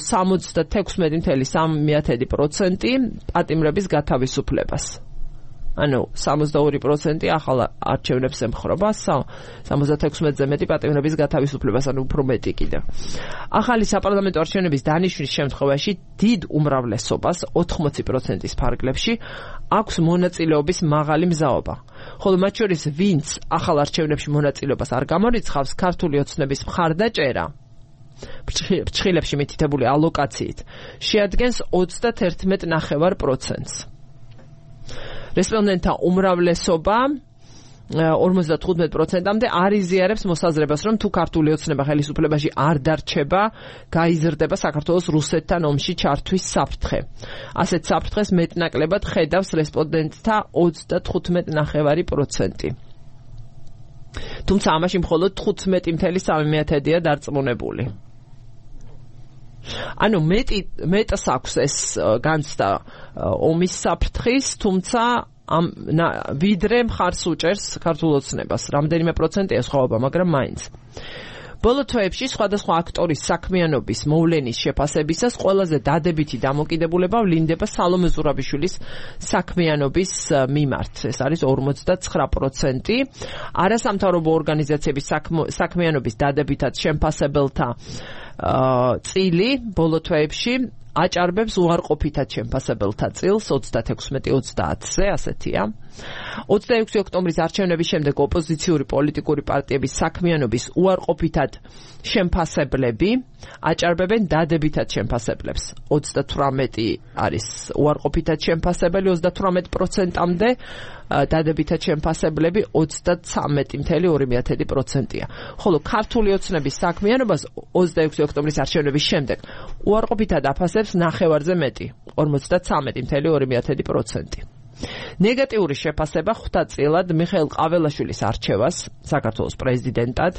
76.3% პატიმრების გათავისუფლებას. ანუ 62% ახალ არჩევნებს ემხრობა, 76%-ზე მეტი პატიმრების გათავისუფლებას, ანუ უფრო მეტი კიდევ. ახალი საპარლამენტო არჩევნების დანიშვნის შემთხვევაში დიდ უმრავლესობას 80%-ის ფარგლებში აქვს მონაწილეობის მაღალი მზაობა. ხოლო მათ შორის ვინც ახალ არჩევნებში მონაწილეობას არ გამორიცხავს, ქართული ოცნების მხარდაჭერა ფრჩხილებში მითითებული ალოკაციით შეადგენს 31.9%-ს. რესპონდენტთა უმრავლესობა 55%-მდე არ იზიარებს მოსაზრებას, რომ თუ ქართული ოცნება ხელისუფლებაში არ დარჩება, გაიზრდება საქართველოს რუსეთთან ომში ჩართვის საფრთხე. ასეთ საფრთხეს მეტნაკლებად ხედავს რესპონდენტთა 35.9%. თუმცა ამაში მხოლოდ 15.3%-ია დარწმუნებული. ანუ მეტს აქვს ეს განცდა ომის საფრთხის, თუმცა ვიდრე მხარს უჭერს ქართულ ოცნებას. რამდენიმე პროცენტია სხვაობა, მაგრამ მაინც. ბოლო თვეებში სხვადასხვა აქტორის საქმიანობის მოვლენის შეფასებისას ყველაზე დადებითი დამოკიდებულება ვლინდება სალომე ზურაბიშვილის საქმიანობის მიმართ. ეს არის 49%. არასამთავრობო ორგანიზაციების საქმიანობის დადებითად შემფასებელთა წილი ბოლო თვეებში აჭარბებს უარყოფითად შემფასებელთა წილს 36-30-ზე, ასეთია. 26 ოქტომბრის არჩევნების შემდეგ ოპოზიციური პოლიტიკური პარტიების საქმიანობის უარყოფითად შემფასებლები აჭარბებენ დადებითად შემფასებლებს. 38 არის უარყოფითად შემფასებელი 38%-მდე, დადებითად შემფასებლები 33.2%-ია. ხოლო ქართული ოცნების საქმიანობას 26 ოქტომბრის არჩევნების შემდეგ უარყოფითად აფასებს ნახევარზე მეტი, 53.2%. ნეგატიური შეფასება ხვდა წილად მიხეილ ყაველაშვილის არჩევას საქართველოს პრეზიდენტად,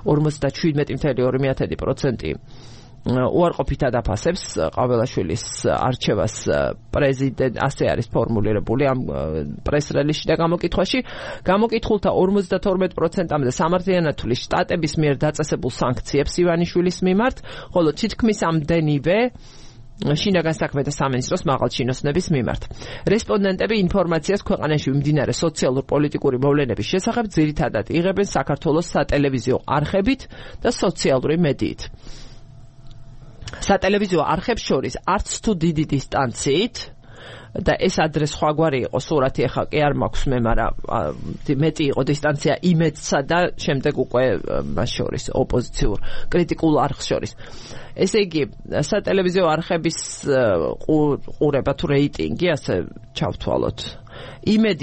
57.2%. უარყოფითად აფასებს ყაველაშვილის არჩევას პრეზიდენტ, ასე არის ფორმულირებული ამ პრეს-რელიზში და გამოკითხვაში. გამოკითხულთა 52%-მდე სამართლიანათვლის შტატების მიერ დაწესებულ სანქციებს ივანიშვილის მიმართ, ხოლო თითქმის ამდენივე შინაგან საქმეთა სამინისტროს მაღალჩინოსნების მიმართ. რესპონდენტები ინფორმაციას ქვეყანაში მიმდინარე სოციალურ-პოლიტიკური მოვლენების შესახებ ძირითადად იღებენ საქართველოს სატელევიზიო არხებით და სოციალური მედიით. სატელევიზიო არხებს შორის არც თუ დიდი დისტანციით და ეს ადრე სხვაგვარი იყო სურათი, ახლა კი არ მაქვს მე, მაგრამ მეტი იყო დისტანცია იმედსა და შემდეგ უკვე მას შორის ოპოზიციურ კრიტიკულ არხს შორის. ესე იგი, სატელევიზიო არხების ყურება თუ რეიტინგი, ასე ჩავთვალოთ. იმედი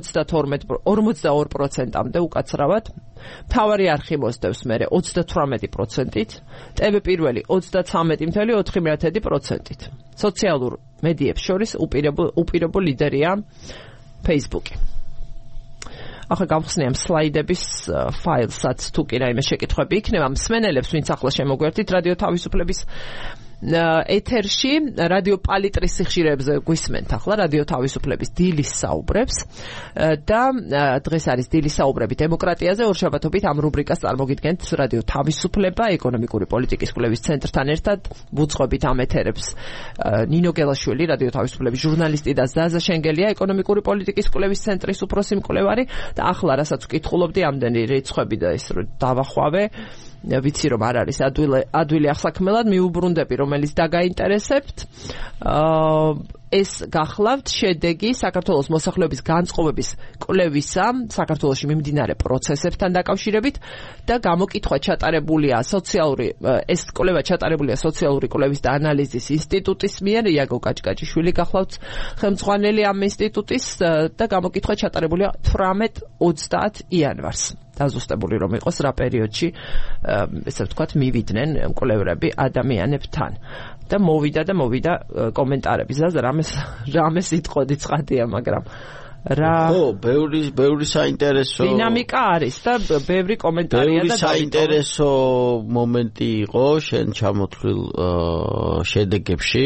42%-მდე უკაცრავად, მთავარი არხი მოსდევს მერე 38%-ით, ტევ პირველი 33.4%-ით. სოციალურ მედიებს შორის უპირობო ლიდერია Facebook-ი. ახლა გავხსნი ამ სლაიდების ფაილსაც, თუ კი რაიმე შეკითხვები იქნება მსმენელებს, ვინც ახლა შემოგვერთით რადიო თავისუფლების ეთერში, რადიო პალიტრის სიხშირეებზე გვისმენთ ახლა რადიო თავისუფლების დილის საუბრებს და დღეს არის დილის საუბრები დემოკრატიაზე. ორშაბათობით ამ რუბრიკას წარმოგიდგენთ რადიო თავისუფლება ეკონომიკური პოლიტიკის კვლევის ცენტრთან ერთად. ვუძღვებით ამ ეთერებს ნინო გელაშვილი, რადიო თავისუფლების ჟურნალისტი და ზაზა შენგელია, ეკონომიკური პოლიტიკის კვლევის ცენტრის უფროსი მკვლევარი და ახლა რასაც ვკითხულობდი, ამდენი რიცხვები და ის რომ დავახვავე, ვიცი რომ არ არის ადვილი ახსაქმელად, მიუბრუნდები რომელიც დაგაინტერესებთ. ეს გახლავთ შედეგი საქართველოს მოსახლეობის განწყობების კვლევისა საქართველოში მიმდინარე პროცესებთან დაკავშირებით და გამოკითხვა ჩატარებულია ეს კვლევა ჩატარებულია სოციალური კვლევის და ანალიზის ინსტიტუტის მიერ. იაგო კაჭკაჭიშვილი გახლავთ ხელმძღვანელი ამ ინსტიტუტის და გამოკითხვა ჩატარებულია 18-30 იანვარს. დაზუსტებული რომ იყოს რა პერიოდში ესე ვთქვათ მივიდნენ მკვლევრები ადამიანებთან და მოვიდა კომენტარები. ზაზა რამე სიტყოდი ცხადია, მაგრამ ხო, ბევრი საინტერესო დინამიკა არის და ბევრი კომენტარია და საინტერესო მომენტი იყო შენ ჩამოთვლილ შედეგებში.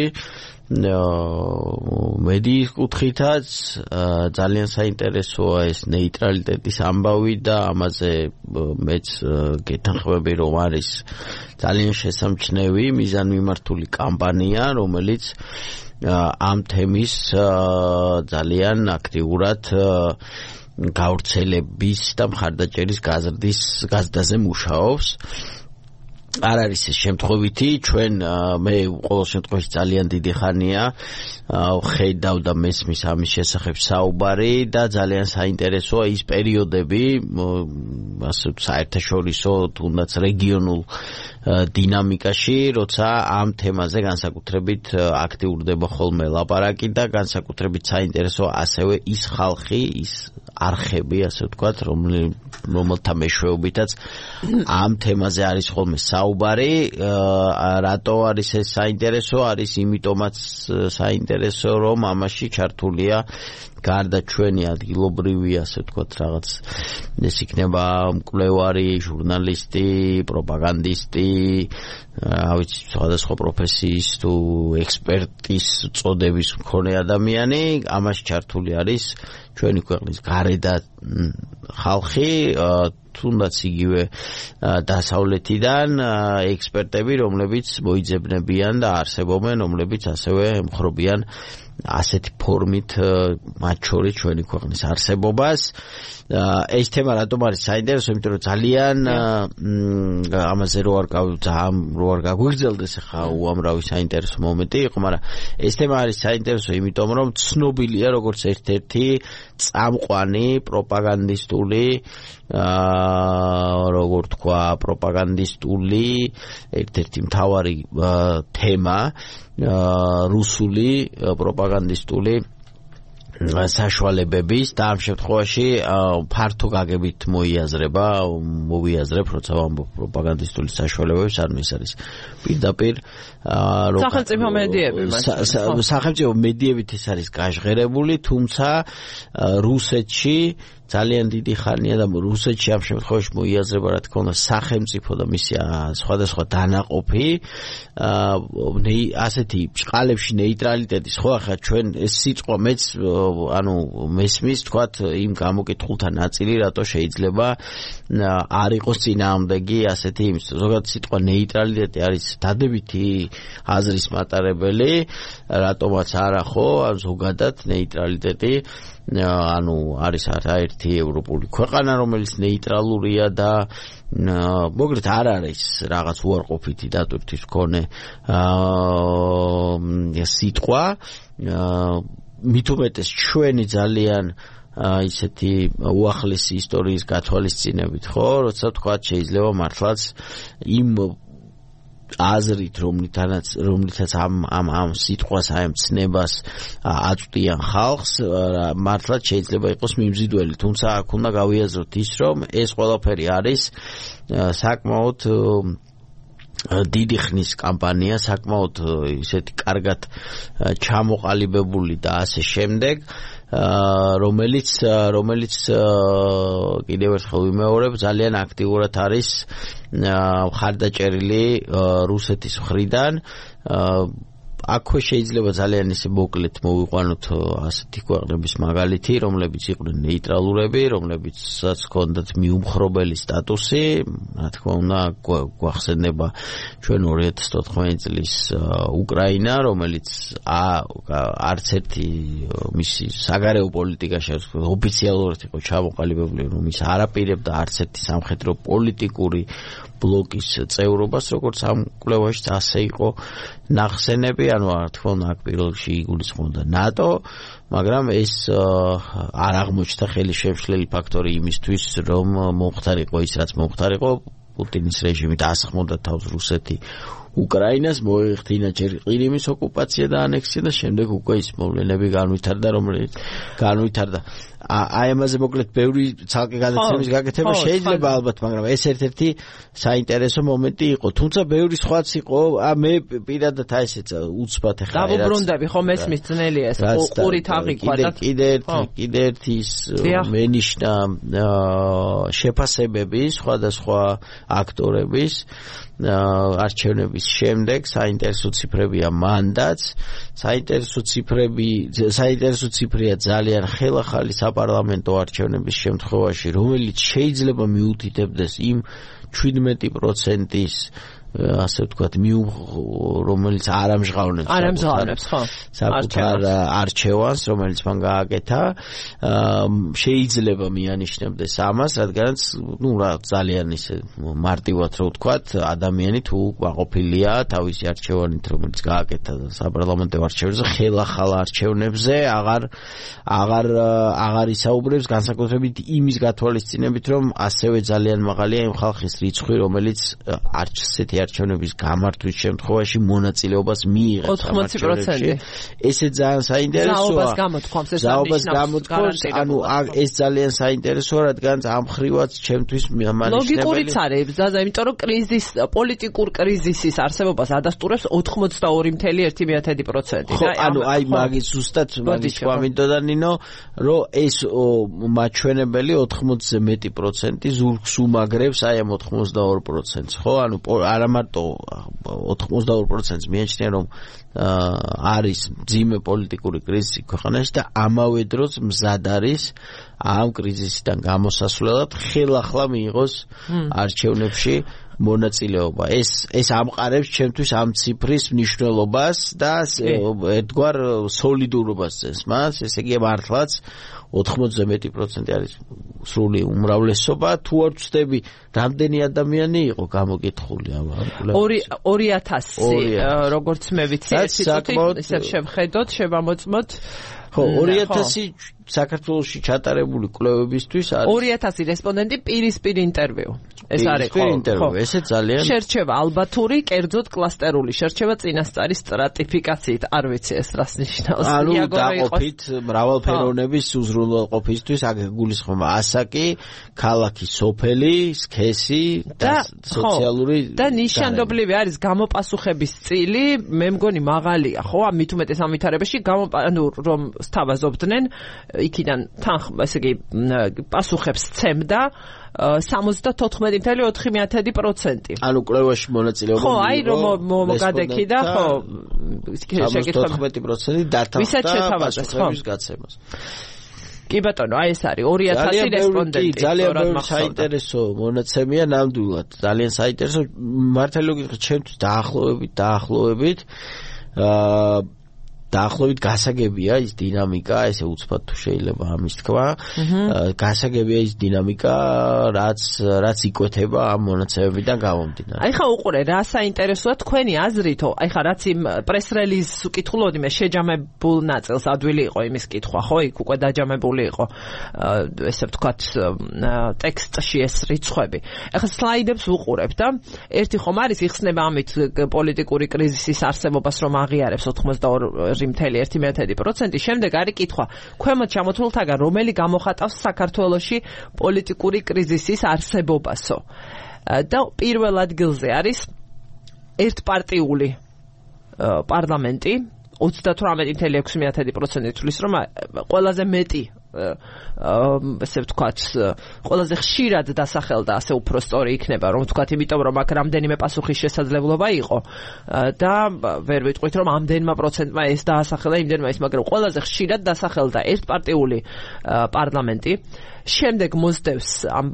მედიის კუთხითაც ძალიან საინტერესოა ეს ნეიტრალიტეტის ამბავი და ამაზე მეც გეთანხმები რომ არის ძალიან შესამჩნევი მიზანმიმართული კამპანია, რომელიც ამ თემის ძალიან აქტიურად გავრცელების და მხარდაჭერის გაზრდაზე მუშაობს. არ არის ეს შემთხვევითი, ჩვენ მე ყოველ შემთხვევაში ძალიან დიდი ხანია ხედავ და მესმის ამის შესახებ საუბარი და ძალიან საინტერესოა ის პერიოდები, ასე საერთაშორისო თუნდაც რეგიონულ დინამიკაში, როცა ამ თემაზე განსაკუთრებით აქტიურდება ხოლმე ლაპარაკი და განსაკუთრებით საინტერესოა ასევე ის ხალხი, ის არხები, ასე ვთქვათ, რომელთა მეშვეობითაც ამ თემაზე არის ხოლმე საუბარი. რატო არის ეს საინტერესო? არის იმიტომაც საინტერესო, რომ ამაში ჩართულია გარდა ჩვენი ადგილობრივი, ასე ვთქვათ, რაღაც ეს იქნება მკვლევარი, ჟურნალისტი, პროპაგანდისტი, ვიცი, სხვადასხვა პროფესიის თუ ექსპერტის წოდების მქონე ადამიანი, ამაში ჩართული არის ჩვენი ქვეყნის გარედან ხალხი, თუნდაც იგივე დასავლეთიდან ექსპერტები, რომლებიც მოიძებნებიან და არსებობენ, რომლებიც ასევე ემხრობიან ასეთი ფორმით მათ შორის ჩვენი ქვეყნის არსებობას. ეს თემა რატომ არის საინტერესო? იმიტომ რომ ძალიან ამაზე რო არ გაგვიგრძელდეს ახლა უამრავი საინტერესო მომენტი იყო, მაგრამ ეს თემა არის საინტერესო იმიტომ რომ ცნობილია როგორც ერთ-ერთი წამყვანი პროპაგანდისტული როგორ თქვა პროპაგანდისტული ერთ-ერთი მთავარი თემა რუსული პროპაგანდისტული საშუალებების და ამ შემთხვევაში ფართო გაგებით მოვიაზრებ, როცა ვამბობ პროპაგანდისტული საშუალებების, ანუ ეს არის პირდაპირ სახელმწიფო მედიები, სახელმწიფო მედიებით ეს არის გაჟღერებული, თუმცა რუსეთში ძალიან დიდი ხანია და რუსეთში ამ შემთხვევაში მოიაზრება, რა თქმა უნდა, სახელმწიფო და მისი სხვადასხვა დანაყოფი, ასეთი ბჭყალებში ნეიტრალიტეტის, ხო, ახლა ჩვენ ეს სიტყვა მეც მესმის, თქვათ, იმ გამოკითხულთა ნაწილი, რატო შეიძლება არ იყოს წინააღმდეგი ასეთი იმის. ზოგადად სიტყვა ნეიტრალიტეტი არის დადებითი აზრის მატარებელი, რატომაც არა, ხო, ზოგადად ნეიტრალიტეტი არის არაერთი ევროპული ქვეყანა, რომელიც ნეიტრალურია და მოგრეთ არ არის რაღაც უარყოფითი დატვირთვის მქონე სიტყვა. მით უმეტეს ჩვენი ძალიან ისეთი უახლესი ისტორიის გათვალისწინებით, ხო, როცა თქვა შეიძლება მართლაც იმ აზრით, რომლითაც ამ სიტყვას, ამ ცნებას აწვდიან ხალხს, მართლაც შეიძლება იყოს მიმზიდველი, თუმცა აქ უნდა გავიაზროთ ის, რომ ეს ყველაფერი არის საკმაოდ დიდი ხნის კამპანია, საკმაოდ ისეთი კარგად ჩამოყალიბებული და ასე შემდეგ, რომელიც კიდევ ერთხელ ვიმეორებ, ძალიან აქტიურად არის მხარდაჭერილი რუსეთის მხრიდან. აქვე შეიძლება ძალიან ისე მოკლედ მოვიყვანოთ ასეთი ქვეყნების მაგალითი, რომლებიც იყვნენ ნეიტრალურები, რომლებიცაც ჰქონდათ მიუმხრობელი სტატუსი, რა თქმა უნდა, გვახსენდება ჩვენ 2014 წლის უკრაინა, რომელიც არც ერთი მისი საგარეო პოლიტიკაში ოფიციალურად იყო ჩამოყალიბებული, რომ ის არ აპირებდა არც ერთი სამხედრო პოლიტიკური ბლოკის წევრობას, როგორც ამ კვლევაში ასე იყო ნახსენები, ანუ რა თქმა უნდა აქ პირველ რიგში იგულისხმობდა ნატო, მაგრამ ეს არ აღმოჩნდა ხელისშემშლელი ფაქტორი იმისთვის, რომ მომხდარიყო ის, რაც მომხდარიყო, პუტინის რეჟიმი დაასხმოდა თავს რუსეთი უკრაინას, მოიხდინა ჯერ ყირიმის ოკუპაცია და ანექსია და შემდეგ უკვე ის მოვლენები განვითარდა. აი ამაზე მოკლედ ბევრი ცალკე გადაცემის გაკეთება შეიძლება ალბათ, მაგრამ ეს ერთ-ერთი საინტერესო მომენტი იყო. თუმცა ბევრი სხვაც იყო, მე პირადად ესეც უცბად ეხლა დავუბრუნდები, ხო, მესმის ძნელია ეს ყურით აღიქვა და კიდე ერთი ის მენიშნა შეფასებები სხვადასხვა აქტორების არჩევნების შემდეგ, საინტერესო ციფრებია მანდაც, საინტერესო ციფრია ძალიან ხელახალი საპარლამენტო არჩევნების შემთხვევაში, რომელიც შეიძლება მიუთითებდეს იმ 17%-ის ასე ვთქვათ, რომელიც არ ამჟღავნებს საკუთარ არჩევანს, რომელიც მან გააკეთა, შეიძლება მიანიშნებდეს ამას, რადგანაც ძალიან ისე მარტივად რო ვთქვათ, ადამიანი თუ გაყოფილია თავისი არჩევანით, რომელიც გააკეთა საპარლამენტო არჩევნებზე, ხელახალ არჩევნებზე აღარ ისაუბრებს, განსაკუთრებით იმის გათვალისწინებით, რომ ასევე ძალიან მაღალია იმ ხალხის რიცხვი, რომელიც ასეთი მათი არჩევნების გამართვის შემთხვევაში მონაწილეობას მიიღებს 80%. ესე ძალიან საინტერესოა. ზაობას გამოთქვამს, ანუ ეს ძალიან საინტერესოა, რადგან ამ ხრივაც ჩემთვის მანიშნებელი. ლოგიკურიც არის, ზაზა, იმიტომ რომ პოლიტიკურ კრიზისის არსებობას ადასტურებს 82.1%. ხო, ანუ აი მაგის ზუსტად მაგის მინდოდა ნინო, რომ ეს მაჩვენებელი 80-ზე მეტი პროცენტი ზურგს უმაგრებს აი ამ 82%-ს, ხო? ანუ არა მარტო 82%-ს მიაჩნია, რომ არის ძიმე პოლიტიკური კრიზისი ქვეყანაში და ამავე დროს მზად არის ამ კრიზისიდან გამოსასვლელად ხელახლა მიიღოს არჩევნებში მონაწილეობა. ეს ამყარებს ჩემთვის ამ ციფრის მნიშვნელობას და ერთგვარ სოლიდურობას წეს მას, ესე იგი მართლაც 80-ზე მეტი პროცენტი არის სრული უმრავლესობა. თუ არ ვწდები, რამდენი ადამიანი იყო გამოკითხული ამ 2000 როგორც მე ვიცი, ისევ შევხედოთ, შევამოწმოთ. ხო, 2000 საქართველოში ჩატარებული კვლევებისთვის არის 2000 რესპონდენტი პირისპირ ინტერვიუ. ეს არის ხო, ესე ძალიან შერჩევა ალბათური, კერძოდ კლასტერული შერჩევა წინასწარის სტრატიფიკაციით, არ ვიცი ეს რას ნიშნავს. ანუ დაყოფით მრავალფეროვნების უზრუნველყოფისთვის აქ გულისხმობა ასაკი, ქალაქი, სოფელი, სქესი და სოციალური და ნიშანდობლივი არის გამოპასუხების წილი, მე მგონი მაღალია, ხო? ამით უმეტეს ამ ვითარებაში ანუ რომ სთავაზობდნენ იქიდან ესე იგი პასუხებს ცემდა 74.4%. ანუ კვლევაში მონაწილეობა ხო, აი რომ მოგადექი და ხო, შეკითხა 14% დათავდა პასუხების გაცემას. კი ბატონო, აი ეს არის 2000 რესპონდენტი. ძალიან ბევრი საინტერესო მონაცემია ნამდვილად. ძალიან საინტერესო მართალი ლოგიკა ჩემთვის დაახლოებით დაახლოებით გასაგებია ის დინამიკა, ესე უცბად თუ შეიძლება ამის თქვა. გასაგებია ის დინამიკა, რაც იკვეთება ამ მონაცემებიდან გამომდინარე. აი ხა უყურე, რა საინტერესოა თქვენი აზრითო? აი ხა რაც იმ პრეს რელიზს უკითხულობდი მე, შეჯამებულ ნაწილს ადვილი იყო იმის კითხვა, ხო? იქ უკვე დაჯამებული იყო ესე ვთქვათ ტექსტში ეს რიცხვები. ახლა სლაიდებს ვუყურებ და ერთი ხომ არის იხსნება ამით პოლიტიკური კრიზისის არსებობას რომ აღიარებს 82.1%, შემდეგ არის კითხვა, ქვემოთ ჩამოთვლილთაგან რომელი გამოხატავს საქართველოში პოლიტიკური კრიზისის არსებობასო? და პირველ ადგილზე არის ერთპარტიული პარლამენტი, 38.6% თვლის, რომ ყველაზე მეტი ესე ვთქვათ, ყველაზე ხშირად დასახელდა, ასე უფრო სწორი იქნება, რომ ვთქვათ, იმიტომ რომ აქ რამდენიმე პასუხის შესაძლებლობა იყო და ვერ ვიტყვით, რომ ამდენმა პროცენტმა ეს დაასახელა, იმდენმა ის, მაგრამ ყველაზე ხშირად დასახელდა ერთპარტიული პარლამენტი. შემდეგ მოსდევს ამ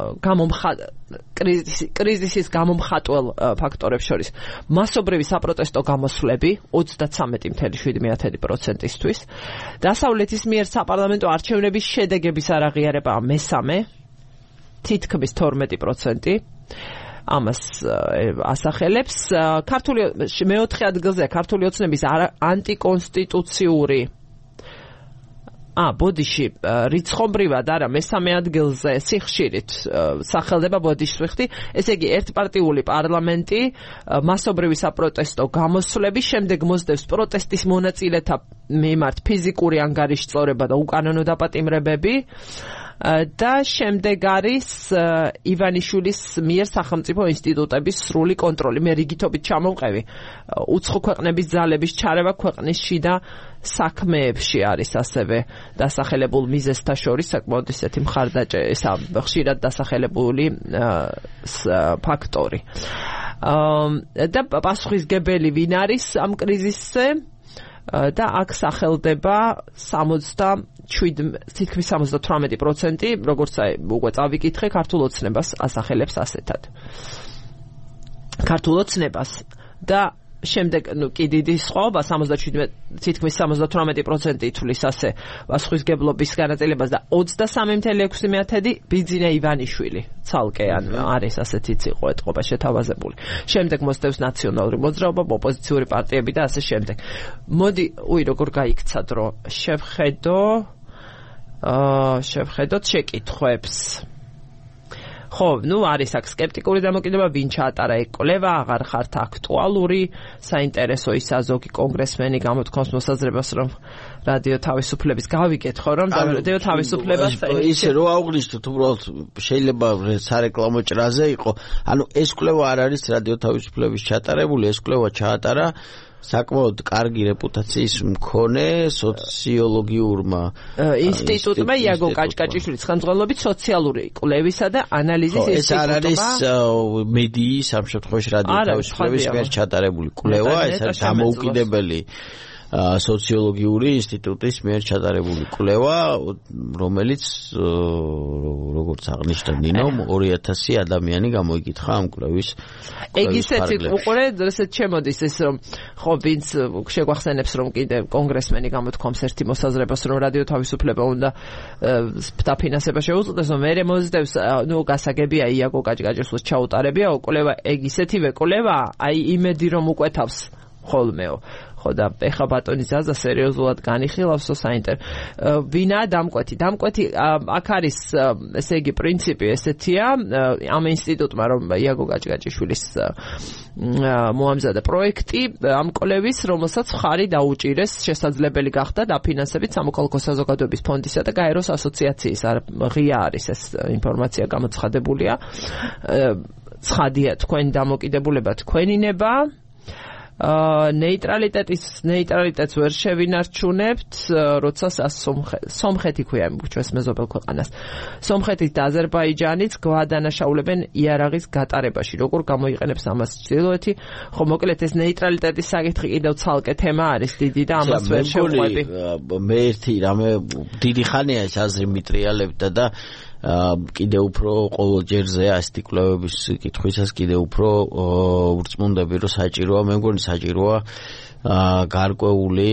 კრიზისის გამომხატველ ფაქტორებს შორის მასობრივი საპროტესტო გამოსვლები 33.7%-ისთვის. დასავლეთის მიერ საპარლამენტო არჩევნების შედეგების არაღიარება მესამე, თითქმის 12%. ამას ასახელებს. მეოთხე ადგილზეა ქართული ოცნების ანტიკონსტიტუციური ბოდიში რიცხობრივად არა მესამე ადგილზე სიხშირით სახელდება ბოდიშს ვიხდი, ესე იგი ერთპარტიული პარლამენტი, მასობრივი საპროტესტო გამოსვლები, შემდეგ მოსდევს პროტესტის მონაწილეთა მიმართ ფიზიკური ანგარიშწორება და უკანონო დაპატიმრებები და შემდეგ არის ივანიშვილის მიერ სახელმწიფო ინსტიტუტების სრული კონტროლი. მე რიგითობით ჩამოვყევი უცხო ქვეყნების ძალების ჩარევა ქვეყნის შიდა საქმეებში არის ასევე დასახელებულ მიზეზთა შორის საკმაოდ ისეთი მხარდაჭერა, ესა ხშირად დასახელებული ფაქტორი. და პასუხისგებელი ვინ არის ამ კრიზისზე? და აქ სახელდება 78%, როგორც უკვე წავიკითხე, ქართულ ოცნებას ასახელებს ასეთად. ქართულ ოცნებას და შემდეგ კი დიდი სხვაობა 78% ითვლის ასე პასუხისგებლობის განაწილებას და 23.6% ბიძინა ივანიშვილი ცალკე არის ასეთი ციყო ეტყობა შეთავაზებული. შემდეგ მოსდევს ნაციონალური მოძრაობა, ოპოზიციური პარტიები და ასე შემდეგ. მოდი, როგორ გაიქცა დრო, შევხედოთ შეკითხვებს. ხო, ნუ არის აქ სკეპტიკური დამოკიდება, ვინ ჩაატარა ეგ კვლევა, აღარ ხართ აქტუალური, საინტერესო ისა ზოგი კონგრესმენი გამოთქვამს მოსაზრებას, რომ რადიო თავისუფლების გავიგეთ ხო, რომ რადიო თავისუფლებას ისე რო აღვნიშნოთ, უბრალოდ შეიძლება სარეკლამო ჭრაზე იყო. ანუ ეს კვლევა არ არის რადიო თავისუფლების ჩატარებული, ეს კვლევა ჩაატარა საკმაოდ კარგი რეპუტაციის მქონე სოციოლოგიურმა ინსტიტუტმა იაგო კაჭკაჭიშვილის ხელმძღვანელობით სოციალური კვლევისა და ანალიზის ინსტიტუტმა. ეს არ არის მედიის, ამ შემთხვევაში რადიო თავისუფლების მიერ ჩატარებული კვლევა, ეს არის დამოუკიდებელი სოციოლოგიური ინსტიტუტის მიერ ჩატარებული კვლევა, რომელიც როგორც აღნიშნა ნინო 2000 ადამიანი გამოიკითხა ამ კვლევის. ეგ ისეთი უყურე, ესეც შემოდის ეს რომ ხო ვინც შეგვახსენებს რომ კიდე კონგრესმენი გამოთქვამს ერთი მოსაზრებას რომ რადიო თავისუფლება უნდა დაფინანსება შეუწყვეტს, რომ მერე მოძდევს, ნუ გასაგებია იაგო კაჭკაჭიშვილს ჩაუტარებია კვლევა, ეგ ისეთივე კვლევა, აი იმედი რომ უკვეთავს ხოლმეო. ხო და ეხა ბატონი ზაზა სერიოზულად განიხილავსო ვინაა დამკვეთი. დამკვეთი აქ არის ესე იგი პრინციპი ესეთია ამ ინსტიტუტმა რომ იაგო კაჭკაჭიშვილის მოამზადა პროექტი ამ კვლევის, რომელსაც ხარი დაუჭირეს შესაძლებელი გახდა დაფინანსებით სამოქალაქო საზოგადოების ფონდისა და გაეროს ასოციაციის. ღია არის ეს ინფორმაცია გამოცხადებულია. ცხადია თქვენი დამოკიდებულება თქვენინება. ნეიტრალიტეტს ვერ შევინარჩუნებთ, როცა სომხეთი ქვია ჩვენს მეზობელ ქვეყანას. სომხეთიც და აზერბაიჯანიც გვადანაშაულებენ იარაღის გატარებაში. როგორ გამოიყენებს ამას ჩრდილოეთი? ხო, მოკლედ ეს ნეიტრალიტეტის საკითხი კიდევ ცალკე თემა არის დიდი და ამას ვერ შევყვები. მე ერთი რამე დიდი ხანია ეს აზრი მიტრიალებდა და კიდე უფრო ყოველ ჯერზე ასეთი კვლევების კითხვისას კიდე უფრო ვრწმუნდები რომ საჭიროა, მე მგონი საჭიროა გარკვეული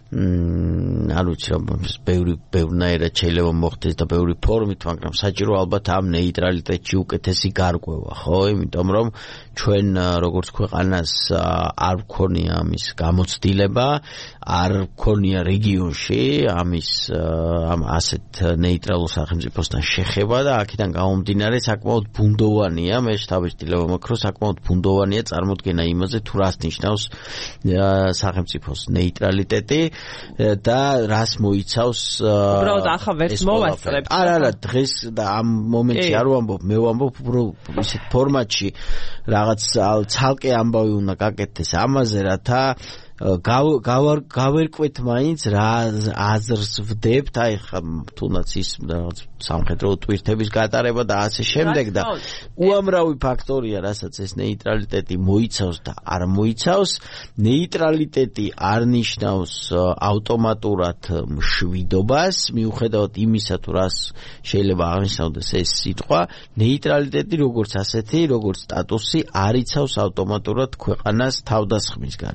არ ვიცი რა ბევრნაირად შეიძლება მოხდეს და ბევრი ფორმით, მაგრამ საჭირო ალბათ ამ ნეიტრალიტეტში უკეთესი გარკვევა, ხო? იმიტომ რომ ჩვენ როგორც ქვეყანას არ გვქონია ამის გამოცდილება, არ გვქონია რეგიონში ამის ამ ასეთ ნეიტრალურ სახელმწიფოსთან შეხება და აქედან გამომდინარე საკმაოდ ბუნდოვანია, მე შთაბეჭდილება მაქვს, რომ საკმაოდ ბუნდოვანია წარმოდგენა იმაზე, თუ რას ნიშნავს სახელმწიფოს ნეიტრალიტეტი და რას მოიცავს უბრალოდ ახლა ვერც მოვასწრებთ. არა, დღეს და ამ მომენტში არ ვამბობ, მე ვამბობ ისეთ ფორმატში რაღაც ცალკე ამბავი უნდა გაკეთდეს ამაზე, რათა გავერკვეთ მაინც რა აზრს ვდებთ, აი ხა თუნდაც ის რაღაც სამხედრო ტვირთების გატარება და ასე შემდეგ და უამრავი ფაქტორია, რასაც ეს ნეიტრალიტეტი მოიცავს და არ მოიცავს. ნეიტრალიტეტი არ ნიშნავს ავტომატურად მშვიდობას, მიუხედავად იმისა, თუ რას შეიძლება აღნიშნავდეს ეს სიტყვა, ნეიტრალიტეტი როგორც ასეთი, როგორც სტატუსი არ იცავს ავტომატურად ქვეყანას თავდასხმისგან.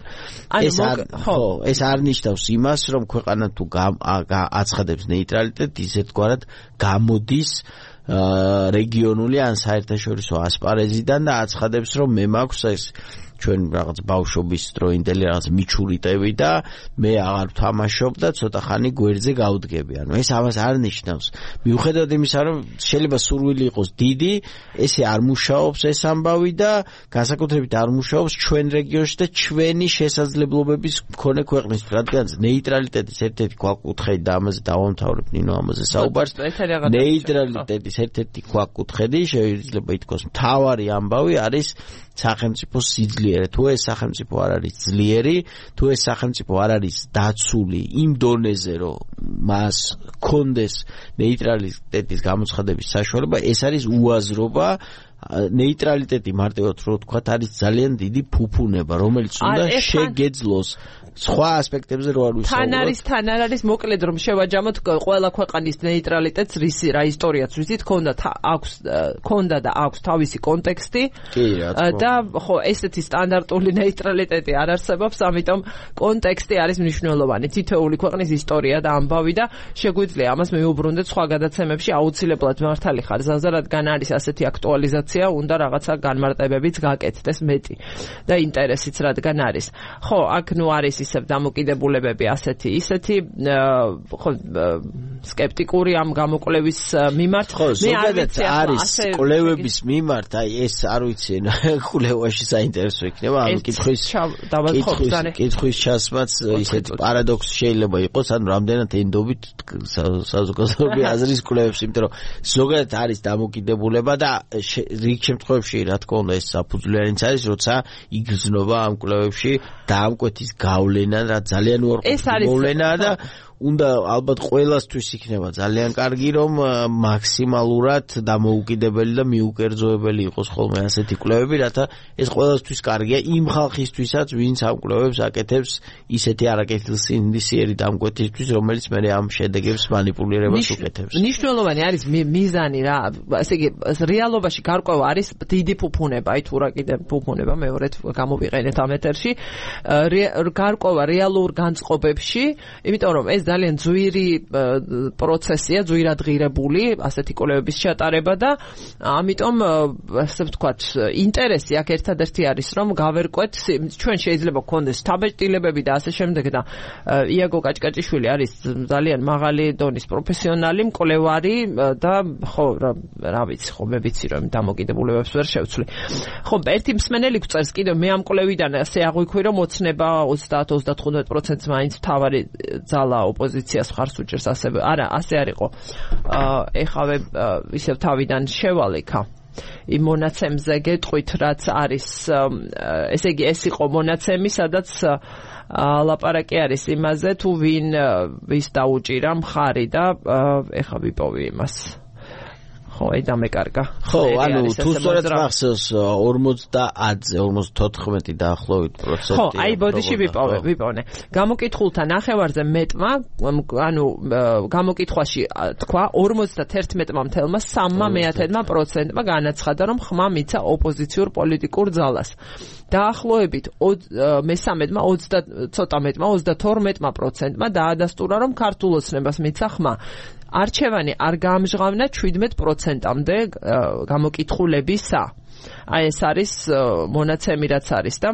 ეს არ ნიშნავს იმას, რომ ქვეყანა თუ აცხადებს ნეიტრალიტეტს, ისეთგვარად გამოდის რეგიონული ან საერთაშორისო ასპარეზიდან და აცხადებს, რომ მე მაქვს ეს ჩვენ რაღაც ბავშვობის დროინდელი რაღაც მიჩურიტები და მე აღარ ვთამაშობ და ცოტა ხანი გვერდზე გავდგები. ანუ ეს ამას არ ნიშნავს. მიუხედავად იმისა, რომ შეიძლება სურვილი იყოს დიდი, ესე არ მუშაობს ეს ამბავი და განსაკუთრებით არ მუშაობს ჩვენ რეგიონში და ჩვენი შესაძლებლობების მქონე ქვეყნისთვის, რადგან ნეიტრალიტეტის ერთ-ერთი ქვაკუთხედი და ამაზე დავამთავრებ ნინო ამაზე საუბარს. ნეიტრალიტეტის ერთ-ერთი ქვაკუთხედი შეიძლება ითქვას მთავარი ამბავი არის სახელმწიფოს სიძლიერე. თუ ეს სახელმწიფო არ არის ძლიერი, თუ ეს სახელმწიფო არ არის დაცული იმ დონეზე, რომ მას კონდეს ნეიტრალიტეტის გამოცხადების საშუალება, ეს არის უაზრობა. ნეიტრალიტეტი მარტივად რო ვთქვათ არის ძალიან დიდი ფუფუნება, რომელიც უნდა შეგეძლოს. სხვა ასპექტებზე რო არ ვისაუბროთ. თან არ არის მოკლედ რომ შევაჯამოთ ყველა ქვეყანის ნეიტრალიტეტს რა ისტორიაც ვიცით, ქონდა და აქვს თავისი კონტექსტი. და ხო ესეთი სტანდარტული ნეიტრალიტეტი არ არსებობს, ამიტომ კონტექსტი არის მნიშვნელოვანი. თითოეული ქვეყნის ისტორია და ამბავი და შეგვიძლია ამას მიუბრუნდეთ სხვა გადაცემებში, აუცილებლად მართალი ხარ ზაზა, რადგან არის ასეთი აქტუალიზაცია, უნდა რაღაცა განმარტებებიც გაკეთდეს მეტი და ინტერესიც რადგან არის. ხო, აქ ნუ არის ისევ დამოკიდებულებები ასეთი ისეთი, ხო სკეპტიკური ამ გამოკვლევის მიმართ. ხო, ზოგადად არის კვლევების მიმართ, აი ეს არ ვიცი, კვლევაში საინტერესო იქნება ამ კითხვის ჩასმაც ისეთი პარადოქსი შეიძლება იყოს, ანუ რამდენად ენდობით საზოგადოებრივი აზრის კვლევებს, იმიტომ რომ ზოგადად არის დამოკიდებულება და რიგ შემთხვევებში რა თქმა უნდა ეს საფუძვლიანიც არის, როცა იგრძნობა ამ კვლევებში დაამკვეთის გავლენა, რა ძალიან უარყოფითი მოვლენაა და უნდა ალბათ ყველასთვის იქნება ძალიან კარგი რომ მაქსიმალურად დამოუკიდებელი და მიუკერძოებელი იყოს ხოლმე ასეთი კვლევები, რათა ეს ყველასთვის კარგია იმ ხალხისთვისაც, ვინც ამ კვლევებს აკეთებს ისეთი არაკეთილსინდისიერი დამკვეთისთვის, რომელიც მე ამ შედეგებს მანიპულირებას უკეთებს. მნიშვნელოვანი არის მიზანი რა, ესე იგი რეალობაში გარკვევა არის დიდი ფუფუნება, აი თუ რა კიდე ფუფუნება მეორედ გამოვიყენეთ ამ ეთერში, გარკვევა რეალურ განწყობებში, იმიტომ რომ ეს ძალიან ძვირი პროცესია, ძვირადღირებული ასეთი კვლევების ჩატარება და ამიტომ ასე ვთქვათ, ინტერესი აქ ერთადერთი არის, რომ გავერკვეთ, ჩვენ შეიძლება გქონდეს შთაბეჭდილებები და ასე შემდეგ და იაგო კაჭკაჭიშვილი არის ძალიან მაღალი დონის პროფესიონალი, მკვლევარი და ხო, რა ვიცი, ხო, მე ვიცი რომ დამოკიდებულებებს ვერ შევცვლი. ხო, ერთი მსმენელი გვწერს კიდევ მე ამ კვლევიდან ასე აღვიქვი, რომ ოცნება 30-35% მაინც თავარი ძალა ოპოზიციას მხარს უჭერს, ასევე არა, ასე არ იყო. ეხავე ისევ თავიდან შევალიქა. იმ მონაცემზე გეტყვით, რაც არის, ესე იგი ეს იყო მონაცემი, სადაც ლაპარაკი არის იმაზე, თუ ვის დაუჭირა მხარი და ეხა ვიპოვი იმას. ხო, აი დამეკარგა. ხო, ანუ თუ სწორად მახსოვს 50-ზე 54 დაახლოებით პროცენტი. ხო, აი ბოდიში ვიპოვნე. გამოკითხულთა ნახევარზე მეტმა, ანუ გამოკითხვაში თქვა 51.3%-მა განაცხადა, რომ ხმა მიცა ოპოზიციურ პოლიტიკურ ძალას. დაახლოებით მესამედმა 22%-მა დაადასტურა, რომ ქართულ ოცნებას მიცა ხმა. არჩევანი არ გაამჟღავნა 17%-მდე გამოკითხულებისა. აი ეს არის მონაცემი რაც არის და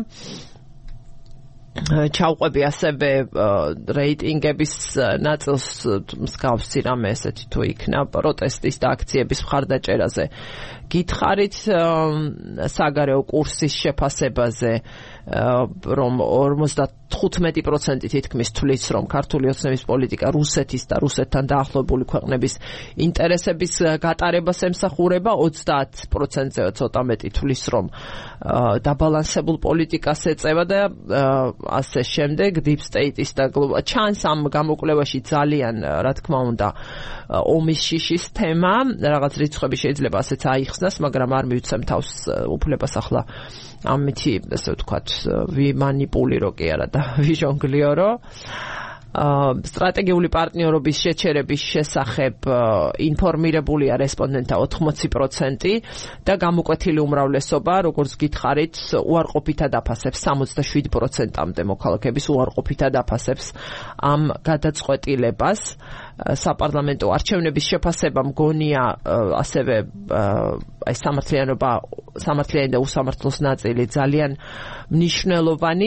ჩავყვები ასევე რეიტინგების ნაწილს მსგავსი რამე ესეთი თუ იქნა პროტესტის და აქციების მხარდაჭერაზე. გითხარით საგარეო კურსის შეფასებაზე, რომ 55% თითქმის თვლის, რომ ქართული ოცნების პოლიტიკა რუსეთის და რუსეთთან დაახლოებული ქვეყნების ინტერესების გატარებას ემსახურება, 30%-ზე ცოტა მეტი თვლის, რომ დაბალანსებულ პოლიტიკას ეწევა და ასე შემდეგ, deep state-ის და ჩანს ამ გამოკვლევაში ძალიან, რა თქმა უნდა, ომის შიშის თემა, რაღაც რიცხვები შეიძლება ასეც აიხსნას, მაგრამ არ მივცემ თავს უფლებას ახლა ამითი, ასე ვთქვათ, ვიმანიპულირო კი არა და ვიჟონგლიორო. სტრატეგიული პარტნიორობის შეჩერების შესახებ ინფორმირებულია რესპონდენტთა 80% და გამოკვეთილი უმრავლესობა, როგორც გითხარით, უარყოფითად აფასებს 67%-მდე მოქალაქეების უარყოფითად აფასებს ამ გადაწყვეტილებას. საპარლამენტო არჩევნების შეფასება მგონია ასევე აი სამართლიანი და უსამართლოს ნაწილი ძალიან მნიშვნელოვანი.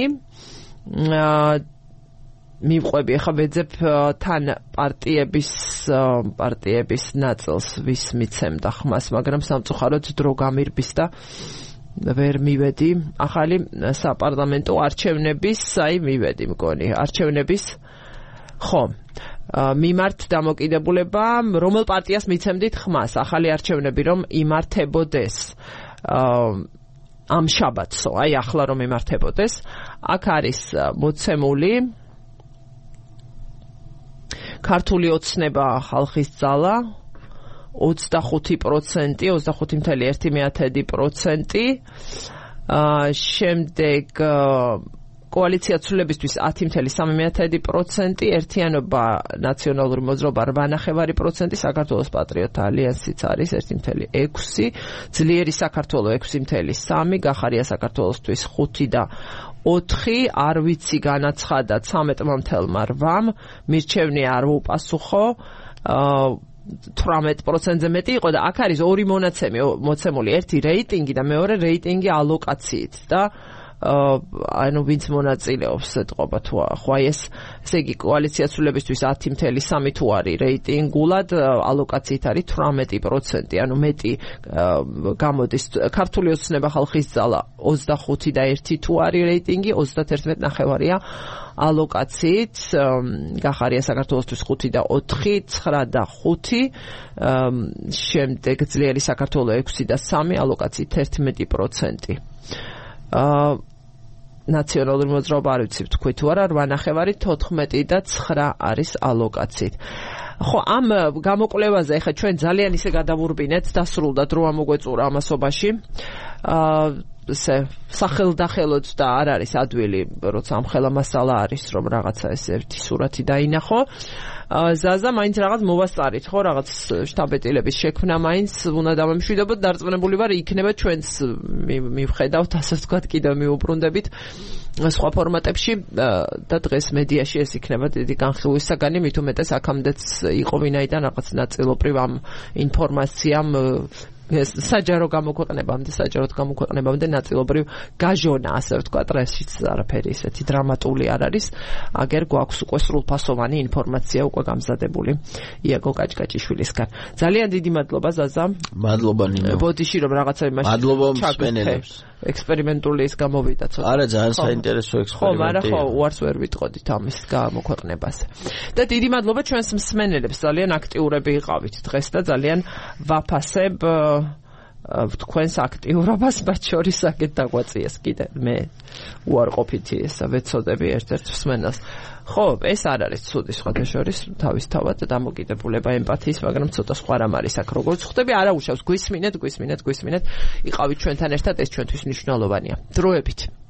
მივყვები ახლა ვეძებ თან პარტიების ნაწილს ვის მიცემდა ხმას, მაგრამ სამწუხაროდ დრო გამირბის და ვერ მივედი ახალი საპარლამენტო არჩევნების, აი მივედი მგონი არჩევნების ხო მიმართ დამოკიდებულება, რომელ პარტიას მიცემდით ხმას, ახალი არჩევნები რომ იმართებოდეს ამ შაბათსო, აი ახლა რომ იმართებოდეს, აქ არის მოცემული ქართული ოცნება ხალხის ძალა 25%, 25.1%, შემდეგ კოალიცია ცვლილებისთვის 10.3%, ერთიანობა ნაციონალური მოძრაობა 8.5%, საქართველოს პატრიოტთა ალიანსიც არის 1.6%, ძლიერი საქართველო 6.3%, გახარია საქართველოსთვის 5 და 4, არ ვიცი განაცხადა 13.8%, მირჩევნი არ უპასუხო 18%-ზე მეტი იყო და აქ არის ორი მონაცემი მოცემული, ერთი რეიტინგი და მეორე რეიტინგი ალოკაციით და ანუ ვინც მონაწილეობს ეთყობა თუ ხო ეს ესე იგი კოალიცია ცვლილებისთვის 10.3 თუ არის რეიტინგულად ალოკაციით არის 18%, ანუ მეტი გამოდის ქართული ოცნება ხალხის ძალა 25.1 თუ არის რეიტინგი, 31.9-ია ალოკაციით, გახარია საქართველოსთვის 5.4, 9.5, შემდეგ ძლიერი საქართველო 6.3, ალოკაციით 11%. ნაციონალური მოძრაობა არ ვიცი თქვი თუ არა 8.9 არის ალოკაციით. ხო, ამ გამოკვლევაზე ახლა ჩვენ ძალიან ისე გადავურბინეთ, დასრულდა დრო ამოგვეწურა ამასობაში. ესე სახელდახელოდ და არ არის ადვილი, როცა ამ ხელა მასალა არის, რომ რაღაცა ეს ერთი სურათი დაინახო. ზაზა მაინც რაღაც მოვასწარით, ხო, რაღაც შტაბეტილების შექმნა მაინც უნდა დამემშვიდობოთ, დარწმუნებული ვარ, იქნება ჩვენც მივხედავთ, ასე ვთქვათ, კიდევ მიუბრუნდებით სხვა ფორმატებში და დღეს მედიაში ეს იქნება დიდი განხილვის საგანი, მით უმეტეს აქამდეც იყო ვინაიდან რაღაც ნაწილობრივ ამ ინფორმაციამ საჯარო გამოქვეყნებამდე ნაწილობრივ გაჟონა, ასე ვთქვათ, რაშიც არაფერი ისეთი დრამატული არ არის. აგერ გვაქვს უკვე სრულფასოვანი ინფორმაცია უკვე გამზადებული იაგო კაჭკაჭიშვილისგან. ძალიან დიდი მადლობა ზაზა. მადლობა ნინო. ბოდიში რომ რაღაცა იმაში მადლობა მსმენელებს. ექსპერიმენტული ის გამოვიდა ცოტა. არა, ძალიან საინტერესო ექსპერიმენტია. ხო, მაგრამ ხო, უარს ვერ ვიტყოდით ამის გამოქვეყნებას. და დიდი მადლობა ჩვენს მსმენელებს, ძალიან აქტიურები იყავით დღეს და ძალიან ვაფასებ თქვენს აქტიურობას, მათ შორის აქეთ დაგვაწიეს კიდე მე უარყოფითი ესა ვეცოდები ერთ-ერთ მსმენელს. ხო, ეს არ არის ცუდი სხვადასხვის თავისთავად დამოკიდებულება ემპათიის, მაგრამ ცოტა სხვა რამ არის აქ როგორც ხვდები, არა უშავს, გვისმინეთ, იყავით ჩვენთან ერთად, ეს ჩვენთვის მნიშვნელოვანია. დროებით